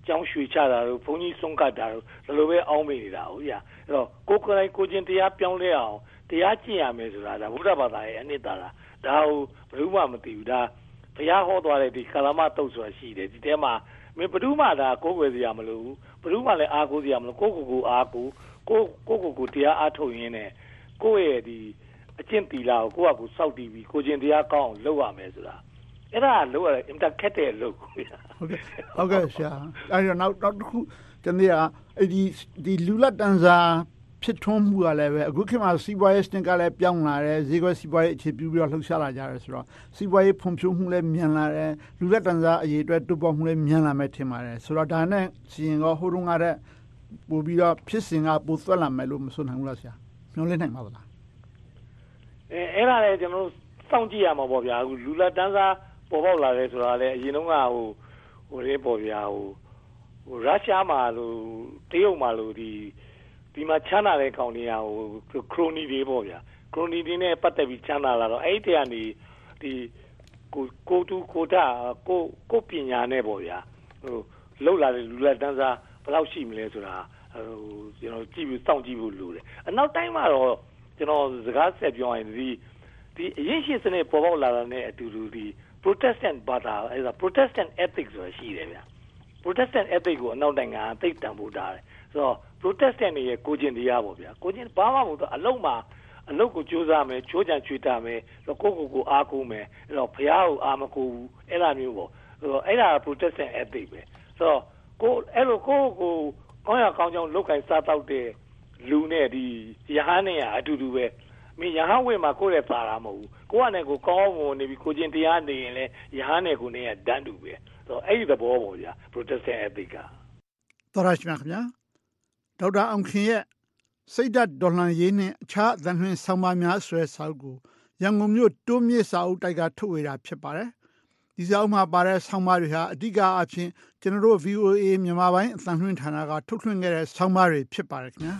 ကျောင်းရွှေချတာတို့ဘုန်းကြီးဆုံးကတ်တာတို့ဒီလိုပဲအောင်းမိနေတာဟုတ်ဗျာအဲ့တော့ကိုယ်ကိုယ်တိုင်ကိုချင်းတရားပြောင်းလဲအောင်တရားကျင့်ရမယ်ဆိုတာဒါဗုဒ္ဓဘာသာရဲ့အနှစ်သာရဒါကိုဘယ်သူမှမသိဘူးဒါဘုရားဟောသွားတဲ့ဒီကာလမတုတ်ဆိုတာရှိတယ်ဒီထဲမှာမင်းဘယ်သူမှဒါကိုယ်ွယ်စရာမလိုဘူးဘယ်သူမှလည်းအားကိုးစရာမလိုကိုယ့်ကိုယ်ကိုအားကိုးကိုကိုကိုကိုတရားအားထုတ်ရင်းနဲ့ကိုယ့်ရဲ့ဒီအကျင့်တီလာကိုကိုယ့်အကူစောက်တည်ပြီးကိုချင်းတရားကောင်းအောင်လုပ်ရမယ်ဆိုတာအဲ့ဒါလုပ်ရအင်တာခက်တဲ့လုပ်ဟုတ်ကဲ့ဟုတ်ကဲ့ဆရာအဲ့တော့နောက်နောက်တစ်ခုကျွန်တော်ကအဲ့ဒီဒီလူလက်တန်းစာဖြစ်ထွန်းမှုကလည်းပဲအခုခေတ်မှာစီးပွားရေးစနစ်ကလည်းပြောင်းလာတယ်ဈေးကွက်စီးပွားရေးအခြေပြုပြီးတော့လှုပ်ရှားလာကြတယ်ဆိုတော့စီးပွားရေးဖွံ့ဖြိုးမှုလည်းမြန်လာတယ်လူလက်တန်းစာအရေးအတွက်တိုးပေါ်မှုလည်းမြန်လာမယ်ထင်ပါတယ်ဆိုတော့ဒါနဲ့စီရင်ကဟိုတုန်းကတည်းပို့ပြီးတော့ဖြစ်စဉ်ကပိုသွက်လာမယ်လို့မဆိုနိုင်ဘူးလားဆရာမျှော်လင့်နိုင်ပါသလားအဲအဲ့ဒါလည်းကျွန်တော်တို့စောင့်ကြည့်ရမှာပေါ့ဗျာအခုလူလက်တန်းစာပေါ်ပေါက်လာတယ်ဆိုတာလည်းအရင်တုန်းကဟိုဟိုရင်းပေါ်ဗျာဟိုဟိုရုရှားမှာလို့တရုတ်မှာလို့ဒီဒီမှာချမ်းသာတဲ့ကောင်တွေကဟိုခရိုနီတွေပေါ့ဗျာခရိုနီတွေနဲ့ပတ်သက်ပြီးချမ်းသာလာတော့အဲ့ဒီကနေဒီကိုကိုတူကိုတာကိုကိုပညာနဲ့ပေါ့ဗျာဟိုလောက်လာတဲ့လူလက်တန်းစားဘယ်လောက်ရှိမလဲဆိုတာဟိုကျွန်တော်ကြည့်ပြီးစောင့်ကြည့်ဖို့လိုတယ်အနောက်တိုင်းမှာတော့ကျွန်တော်စကားဆက်ပြောရင်ဒီဒီအရင်ရှိစနစ်ပေါ်ပေါက်လာတာနဲ့အတူတူဒီ Protestant ဘာသာအဲဒါ Protestant ethics ဆိုတာရှိတယ်ဗျာ Protestant ethics ကိုအနောက်နိုင်ငံသိတန်ဖို့တာတယ်ဆိုတော့ Protestant တွေရဲ့ကိုကျင်တရားပေါ့ဗျာကိုကျင်ဘာမှမဟုတ်တော့အလုံးမှာအလုတ်ကိုကြိုးစားမယ်ချိုးချံချွေတာမယ်တော့ကိုကိုကိုအားကိုးမယ်အဲ့တော့ဘုရားကိုအားမကိုးဘူးအဲ့လိုမျိုးပေါ့ဆိုတော့အဲ့ဒါ Protestant ethics ပဲဆိုတော့ကိုအဲ့လိုကိုကိုကောင်းရကောင်းကြောင်းလုတ်ခိုင်းစားတော့တဲ့လူနဲ့ဒီယဟန်နဲ့အတူတူပဲမင်းယဟန်ဝင်မှာကိုယ့်ရဲ့ပါတာမဟုတ်ဘူးကိုကနဲ့ကိုကောင်းဝင်နေပြီးကိုချင်းတရားနေရင်လဲယဟန်နဲ့ကိုနဲ့ဒန်းတူပဲဆိုတော့အဲ့ဒီသဘောပေါ့ဗျာ Protestant ethics ကတော်ရရှိမြခင်ဗျာဒေါက်တာအောင်ခင်ရဲ့စိတ်ဓာတ်ဒေါ်လာရေးနဲ့အခြားအသံလွှင့်ဆောင်းပါးများဆွဲစာအုပ်ကိုရန်ကုန်မြို့တိုးမြစ်စာအုပ်တိုက်ကထုတ်ဝေတာဖြစ်ပါတယ်ဒီစာအုပ်မှာပါတဲ့ဆောင်းပါးတွေဟာအဓိကအဖြစ်ကျွန်တော်တို့ ဗီအိုအေ မြန်မာပိုင်းအသံလွှင့်ဌာနကထုတ်လွှင့်ခဲ့တဲ့ဆောင်းပါးတွေဖြစ်ပါတယ်ခင်ဗျာ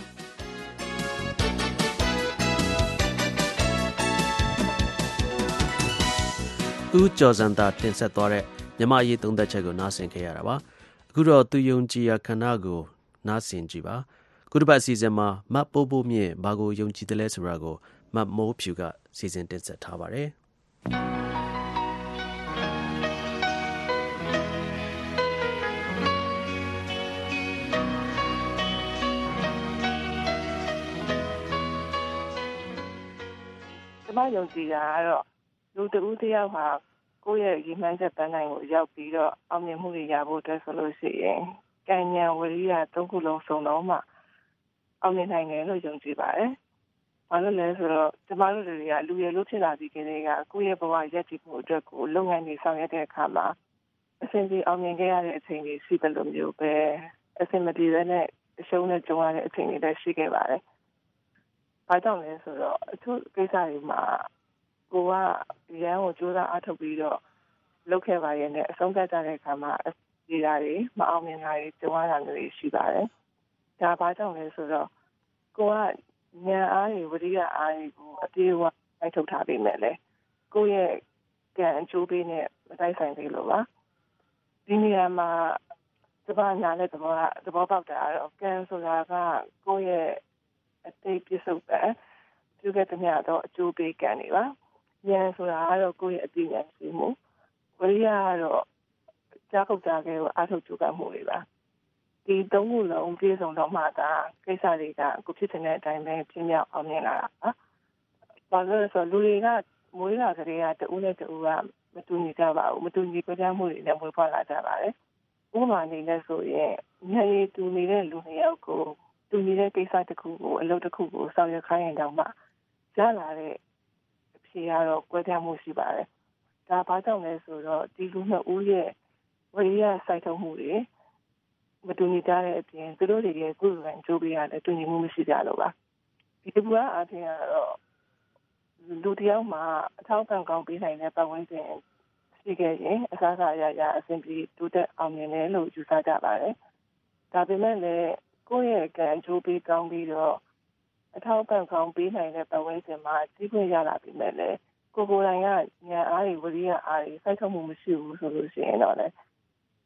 ဦးကျော်စံသာတင်ဆက်သွားတဲ့မြမရေးသုံးသက်ချက်ကိုနားဆင်ခဲ့ရတာပါအခုတော့သူယုံကြည်ရာခန္ဓာကိုနားဆင်ကြည့်ပါခုတစ်ပတ်အစီအစဉ်မှာမတ်ပိုးပိုးမြင့်ဘာကိုယုံကြည်တယ်လဲဆိုတာကိုမတ်မိုးဖြူကစီစဉ်တင်ဆက်ထားပါတယ်ကျမယုံကြည်တာကတော့လူတဦးတယောက်ဟာကိုယ့်ရဲ့ရည်မှန်းချက်ပန်းတိုင်ကိုရောက်ပြီးတော့အောင်မြင်မှုတွေရဖို့အတွက်ဆိုလို့ရှိရင်ကံဉာဏ်ဝိရိယသုံးခုလုံးစုံတော့မှအောင်မြင်နိုင်တယ်လို့ယုံကြည်ပါတယ်။ဘာလို့လဲဆိုတော့ကျမတို့တွေကလူရည်လို့ဖြစ်လာပြီးကြတဲ့ကကိုယ့်ရဲ့ဘဝရည်တည်မှုအတွက်ကိုလုပ်ငန်းတွေဆောင်ရွက်တဲ့အခါမှာအဆင်ပြေအောင်မြင်ခဲ့ရတဲ့အချိန်တွေရှိတယ်လို့မျိုးပဲအဆင်မပြေတဲ့အရှုံးနဲ့ကြုံရတဲ့အချိန်တွေလည်းရှိခဲ့ပါတယ်။ဘာကြောင့်လဲဆိုတော့အထူးကိစ္စတွေမှာကိုကရန်ကိုကြိုးစားအားထုတ်ပြီးတော့လုပ်ခဲ့ပါရဲ့နဲ့အဆုံးသတ်ကြတဲ့အခါမှာဒီဓာတ်တွေမအောင်မြင်တာတွေကြုံရတာမျိုးတွေရှိပါတယ်။ဒါဘာကြောင့်လဲဆိုတော့ကိုကဉာဏ်အားတွေဝိရိယအားတွေကိုအပြေအဝတိုက်ထုတ်ထားပြီးမယ်လေကိုယ့်ရဲ့ကံအကျိုးပေးနဲ့မတိုက်ဆိုင်သေးလို့ပါဒီနေရာမှာသဘာဝနဲ့သဘောသဘောပေါက်တာတော့ကံဆိုတာကကိုယ့်ရဲ့အတိတ်ပြစ္ဆုတ်ပဲပြုခဲ့တဲ့မြတ်တော့အကျိုးပေးကံတွေပါဉာဏ်ဆိုတာကတော့ကိုယ့်ရဲ့အသိဉာဏ်ရှိမှုဝိရိယကတော့ကြားခုတ်ကြားခဲ့ကိုအားထုတ်ကြိုးပမ်းမှုတွေပါဒီသုံးခုလုံးပြည့်စုံတော့မှသာကိစ္စတွေကကိုဖြစ်တဲ့အတိုင်းပဲပြင်းမြောက်အောင်မြင်လာတာပါဘာလို့လဲဆိုလူတွေကမွေးလာကြတဲ့ကတူနဲ့တူကမတူညီကြပါဘူးမတူညီကြမှုတွေနဲ့မွေးဖွားလာကြပါတယ်ဥပမာအနေနဲ့ဆိုရင်ဉာဏ်ရည်တူနေတဲ့လူနှစ်ယောက်ကိုတူညီတဲ့ကိစ္စတစ်ခုကိုအလုပ်တစ်ခုကိုဆောင်ရွက်ခိုင်းရင်တော့မှကြားလာတဲ့အဖြေကတော့ကွဲပြားမှုရှိပါတယ်ဒါဘာကြောင့်လဲဆိုတော့ဒီလူနှစ်ဦးရဲ့ဝိရိယစိုက်ထုတ်မှုတွေမတူညီကြတဲ့အပြင်သူတို့တွေရဲ့ကုသလန်ကြိုးပေးရတယ်တူညီမှုမရှိကြလို့ပါဒီကဘာအပြင်ကတော့လူတယောက်မှာအထောက်အပံ့ကောင်းပေးနိုင်တဲ့ပတ်ဝန်းကျင်ရှိခဲ့ရင်အစားအစာရရအဆင်ပြေတိုးတက်အောင်မြင်တယ်လို့ယူဆကြပါတယ်ဒါပေမဲ့လည်းကိုယ့်ရဲ့ကံကြိုးပေးကောင်းပြီးတော့အထောက်အပံ့ကောင်းပေးနိုင်တဲ့ပတ်ဝန်းကျင်မှာကြီးပွင့်ရလာပြီမဲ့လည်းကိုကိုယ်တိုင်ကဉာဏ်အားတွေဝိရိယအားတွေစိုက်ထုတ်မှုမရှိဘူးဆိုလို့ရှိရင်တော့လည်း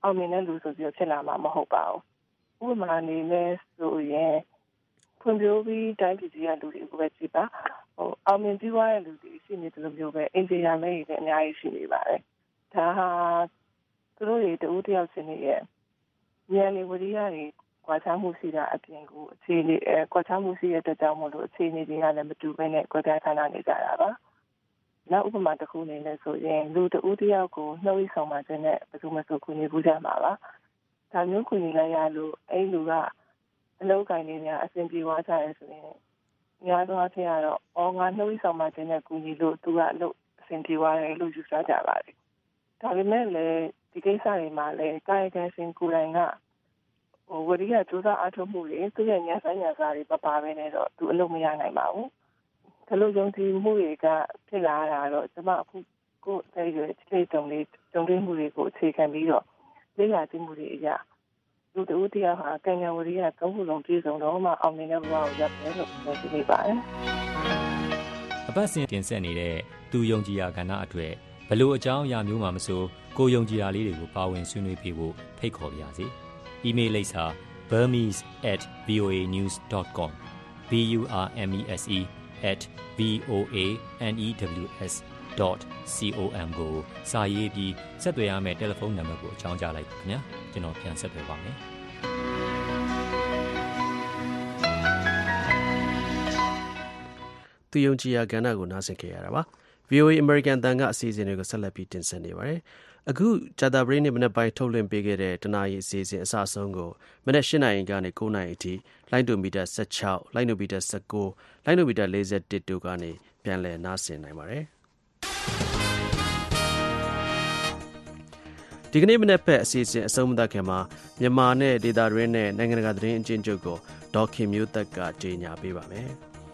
အောင်မြင်တဲ့လူဆိုပြီးဖြစ်လာမှာမဟုတ်ပါဘူးဥပမာအနေနဲ့ဆိုရင်ဖွံ့ဖြိုးပြီးတိုင်းပြည်ကြီးကလူတွေကိုပဲကြည့်ပါဟိုအောင်မြင်ပြီးသွားတဲ့လူတွေရှိနေတယ်လို့မျိုးပဲအင်ဂျင်နီယာတွေလည်းအများကြီးရှိနေပါတယ်ဒါဟာသူတို့တွေတူတယောက်ချင်းရဲ့ဉာဏ်နဲ့ဝိရိယတွေကွာခြားမှုရှိတာအပြင်ကိုအခြေအနေအဲကွာခြားမှုရှိတဲ့အတွက်ကြောင့်မို့လို့အခြေအနေတွေကလည်းမတူဘဲနဲ့ကွာခြားခန္ဓာနေကြတာပါနောက်ဥပမာတစ်ခုအနေနဲ့ဆိုရင်လူတူတယောက်ကိုနှုတ်ဆောင်မှတဲ့နဲ့ဘယ်သူမှဆိုကူညီဘူးကြမှာပါဒါမျိုးကူညီလိုက်ရလို့အဲ့လူကအလုပ်ကိုင်းနေများအဆင်ပြေသွားကြရဲဆိုရင်များသောအားဖြင့်ကတော့အော်ငါနှုတ်ဆောင်မှတဲ့နဲ့ကူညီလို့သူကအလုပ်အဆင်ပြေသွားတယ်လို့ယူဆကြပါတယ်ဒါပေမဲ့လည်းဒီကိစ္စတွေမှာလည်းကာယကံရှင်ကိုယ်တိုင်ကဟိုဝရိယကြိုးစားအားထုတ်မှုတွေသူရဲ့ညာဆိုင်ညာစားတွေမပါဘဲနဲ့တော့သူအလုပ်မရနိုင်ပါဘူးဒါလို့ယုံကြည်မှုတွေကဖြစ်လာတာတော့ကျွန်မအခုကိုယ်အဲ့ဒီအခြေတုံလေးတုံ့ပြန်မှုတွေကိုအခြေခံပြီးတော့လေ့လာသိမှုတွေအရာလူတို့တရားဟာကံဉာဏ်ဝရိယသုံးခုလုံးပြည့်စုံတော့မှအောင်မြင်တဲ့ဘဝကိုရောက်တယ်လို့ပြောပြနေပါတယ်အပတ်စဉ်တင်ဆက်နေတဲ့သူယုံကြည်ရာကဏ္ဍအတွက်ဘလို့အကြောင်းအရာမျိုးမှမဆိုကိုယုံကြည်ရာလေးတွေကိုပါဝင်ဆွေးနွေးပြဖို့ဖိတ်ခေါ်ပါရစေ။ email လိပ်စာ burmese at voa news dot com b u r m e s e at v o a n e w s dot com ကိုစာရေးပြီးဆက်သွယ်ရမယ့်တယ်လီဖုန်းနံပါတ်ကိုအကြောင်းကြားလိုက်ပါခင်ဗျာကျွန်တော်ပြန်ဆက်သွယ်ပါမယ်သူယုံကြည်ရာကဏ္ဍကိုနားဆင်ကြရတာပါ ဗွီအိုအေ American တန်ကအစီအစဉ်တွေကိုဆက်လက်ပြီးတင်ဆက်နေပါတယ်အခုဂျာတာပရိနေ့မနေ့ပိုင်းထုတ်လွှင့်ပေးခဲ့တဲ့တနာရီအစီအစဉ်အစအဆုံးကိုမနေ့၈နာရီကနေ၉နာရီအထိလိုင်းဒိုမီတာ၁၆လိုင်းဒိုမီတာ၁၉လိုင်းဒိုမီတာ၄၁တို့ကနေပြန်လည်နားဆင်နိုင်ပါတယ်ဒီကနေ့မနေ့ဖက်အစီအစဉ်အဆုံးမသတ်ခင်မှာမြန်မာနဲ့ဒေတာရင်းနဲ့နိုင်ငံတကာသတင်းအကျဉ်းချုပ်ကိုဒေါက်ခင်မျိုးသက်ကကြေညာပေးပါမယ်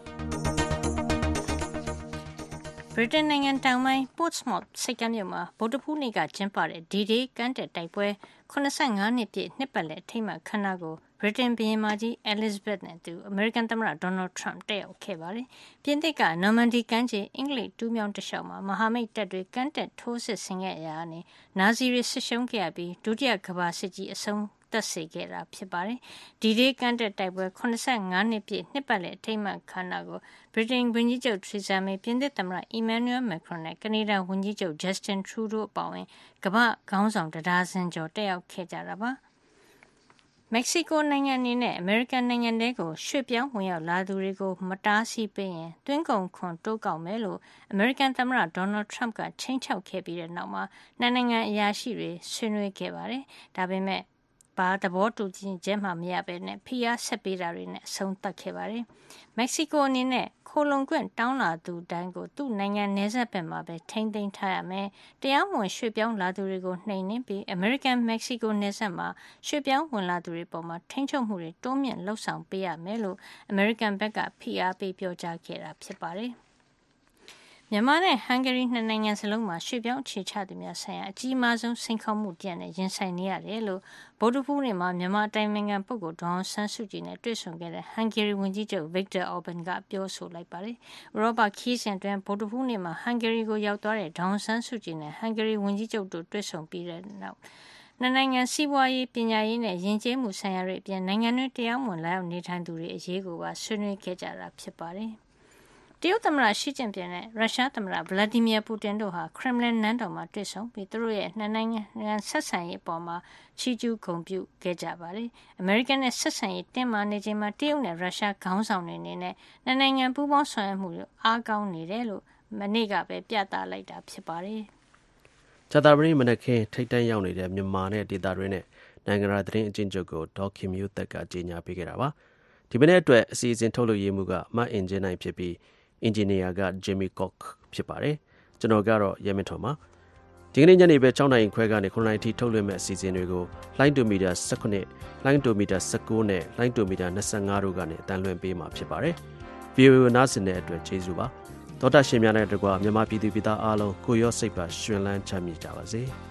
ဗြိတိန်နိုင်ငံတောင်ပိုင်း Portsmouth ဆိပ်ကမ်းမြို့မှာဗုဒ္ဓဖူးနေ့ကကျင်းပတဲ့ D-Day ကမ်းတက်တိုက်ပွဲ၇၅နှစ်ပြည့်နှစ်ပတ်လည်အထိမ်းအမှတ်အခမ်းအနားကိုဗြိတိန်ဘုရင်မကြီး Elizabeth နဲ့သူအမေရိကန်သမ္မတ Donald Trump တက်ရောက်ခဲ့ပါတယ်။ပြင်သစ်က Normandy ကမ်းခြေအင်္ဂလိပ်တူးမြောင်းတလျှောက်မှာမဟာမိတ်တပ်တွေကမ်းတက်ထိုးစစ်ဆင်ခဲ့ရာကနေနာဇီတွေဆစ်ရှုံးခဲ့ရပြီးဒုတိယကမ္ဘာစစ်ကြီးအဆုံးသက်စေခဲ့တာဖြစ်ပါတယ်။ D-Day ကမ်းတက်တိုက်ပွဲ၇၅နှစ်ပြည့်နှစ်ပတ်လည်အထိမ်းအမှတ်အခမ်းအနားကိုဗြိတိန်ဝန်ကြီးချုပ် Theresa May ပြင်သစ်သမ္မတ Emmanuel Macron နဲ့ကနေဒါဝန်ကြီးချုပ် Justin Trudeau အပါအဝင်ကမ္ဘာ့ခေါင်းဆောင်တဒါဇင်ကျော်တက်ရောက်ခဲ့ကြတာပါ။မက္ကဆီကိုနိုင်ငံအနေနဲ့အမေရိကန်နိုင်ငံထဲကိုရွှေ့ပြောင်းဝင်ရောက်လာသူတွေကိုမတားဆီးပေးရင်သွင်းကုန်ခွန်တိုးကောက်မယ်လို့အမေရိကန်သမ္မတ Donald Trump ကချိန်ချောက်ခဲ့ပြီးတဲ့နောက်မှာနှစ်နိုင်ငံအရာရှိတွေဆွေးနွေးခဲ့ပါတယ်။ဒါပေမဲ့ဘာသဘောတူညီချက်မှမရဘဲနဲ့ဖိအားဆက်ပေးတာတွေနဲ့အဆုံးသတ်ခဲ့ပါတယ်။မက္ကဆီကိုအနေနဲ့ခိုလုံခွင့်တောင်းလာသူတိုင်းကိုသူ့နိုင်ငံနယ်စပ်ဘက်မှာပဲထိန်းသိမ်းထားရမယ်။တရားဝင်ရွှေ့ပြောင်းလာသူတွေကိုနှိမ်နင်းပြီးအမေရိကန်မက္ကဆီကိုနယ်စပ်မှာရွှေ့ပြောင်းဝင်လာသူတွေပေါ်မှာထိန်းချုပ်မှုတွေတိုးမြင့်လှုပ်ဆောင်ပေးရမယ်လို့အမေရိကန်ဘက်ကဖိအားပေးပြောကြားခဲ့တာဖြစ်ပါတယ်။မြန်မာနဲ့ဟန်ဂေရီနှစ်နိုင်ငံစလုံးမှာရွှေ့ပြောင်းအခြေချသူများဆိုင်ရာအကြီးမားဆုံးစိန်ခေါ်မှုတရက်နဲ့ရင်ဆိုင်နေရတယ်လို့ဗုဒ္ဓဖူးနေ့မှာမြန်မာအတိုင်ပင်ခံပုဂ္ဂိုလ်ဒေါ်အောင်ဆန်းစုကြည်နဲ့တွေ့ဆုံခဲ့တဲ့ဟန်ဂေရီဝန်ကြီးချုပ် Viktor Orban ကပြောဆိုလိုက်ပါတယ်။ဥရောပခီးစဉ်တွင်ဗုဒ္ဓဖူးနေ့မှာဟန်ဂေရီကိုရောက်သွားတဲ့ဒေါ်အောင်ဆန်းစုကြည်နဲ့ဟန်ဂေရီဝန်ကြီးချုပ်တို့တွေ့ဆုံပြီးတဲ့နောက်နှစ်နိုင်ငံစီးပွားရေးပညာရေးနဲ့ယဉ်ကျေးမှုဆိုင်ရာတွေအပြင်နိုင်ငံတွင်းတရားမဝင်လာရောက်နေထိုင်သူတွေအရေးကိုပါဆွေးနွေးခဲ့ကြတာဖြစ်ပါတယ်။တရုတ်သမ္မတရှီကျင့်ပင်နဲ့ရုရှားသမ္မတဗလာဒီမီယာပူတင်တို့ဟာခရမ်လင်နန်းတော်မှာတွေ့ဆုံပြီးသူတို့ရဲ့နှစ်နိုင်ငံဆက်ဆံရေးအပေါ်မှာချီးကျူးဂုဏ်ပြုခဲ့ကြပါတယ်။အမေရိကန်နဲ့ဆက်ဆံရေးတင်းမာနေချိန်မှာတရုတ်နဲ့ရုရှားခေါင်းဆောင်တွေအနေနဲ့နှစ်နိုင်ငံပူးပေါင်းဆောင်ရွက်မှုတွေအားကောင်းနေတယ်လို့မနေ့ကပဲပြသလိုက်တာဖြစ်ပါတယ်။ဂျာတာပရိမနက်ခင်းထိတ်တန့်ရောက်နေတဲ့မြန်မာနဲ့ဒေသတွင်းနဲ့နိုင်ငံတကာသတင်းအကျဉ်းချုပ်ကိုဒေါက်ခင်မျိုးသက်ကကြေညာပေးခဲ့တာပါ။ဒီမနေ့အတွက်အစီအစဉ်ထုတ်လုပ်ရေးမှုကမတ်အင်ဂျင်နိုင်ဖြစ်ပြီးအင်ဂျင်နီယာက Jimmy Cook ဖြစ်ပါတယ်။ကျွန်တော်ကတော့ရဲမင်းထွန်းပါ။ဒီကနေ့ညနေပဲ၆နာရီခွဲကနေ9နာရီထိထုတ်လွှင့်မဲ့အစီအစဉ်တွေကိုလိုင်းဒိုမီတာ၁၈လိုင်းဒိုမီတာ၁၉နဲ့လိုင်းဒိုမီတာ၂၅တို့ကနေအတန်းလွှင့်ပေးမှာဖြစ်ပါတယ်။ ဗီအိုအေ နားဆင်တဲ့အတွက်ကျေးဇူးပါ။သောတာရှင်များနဲ့တကွာမြန်မာပြည်သူပြည်သားအားလုံးကိုရောစိတ်ပါရှင်လန်းချမ်းမြေ့ကြပါစေ။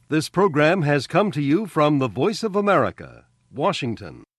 This program has come to you from the Voice of America, Washington.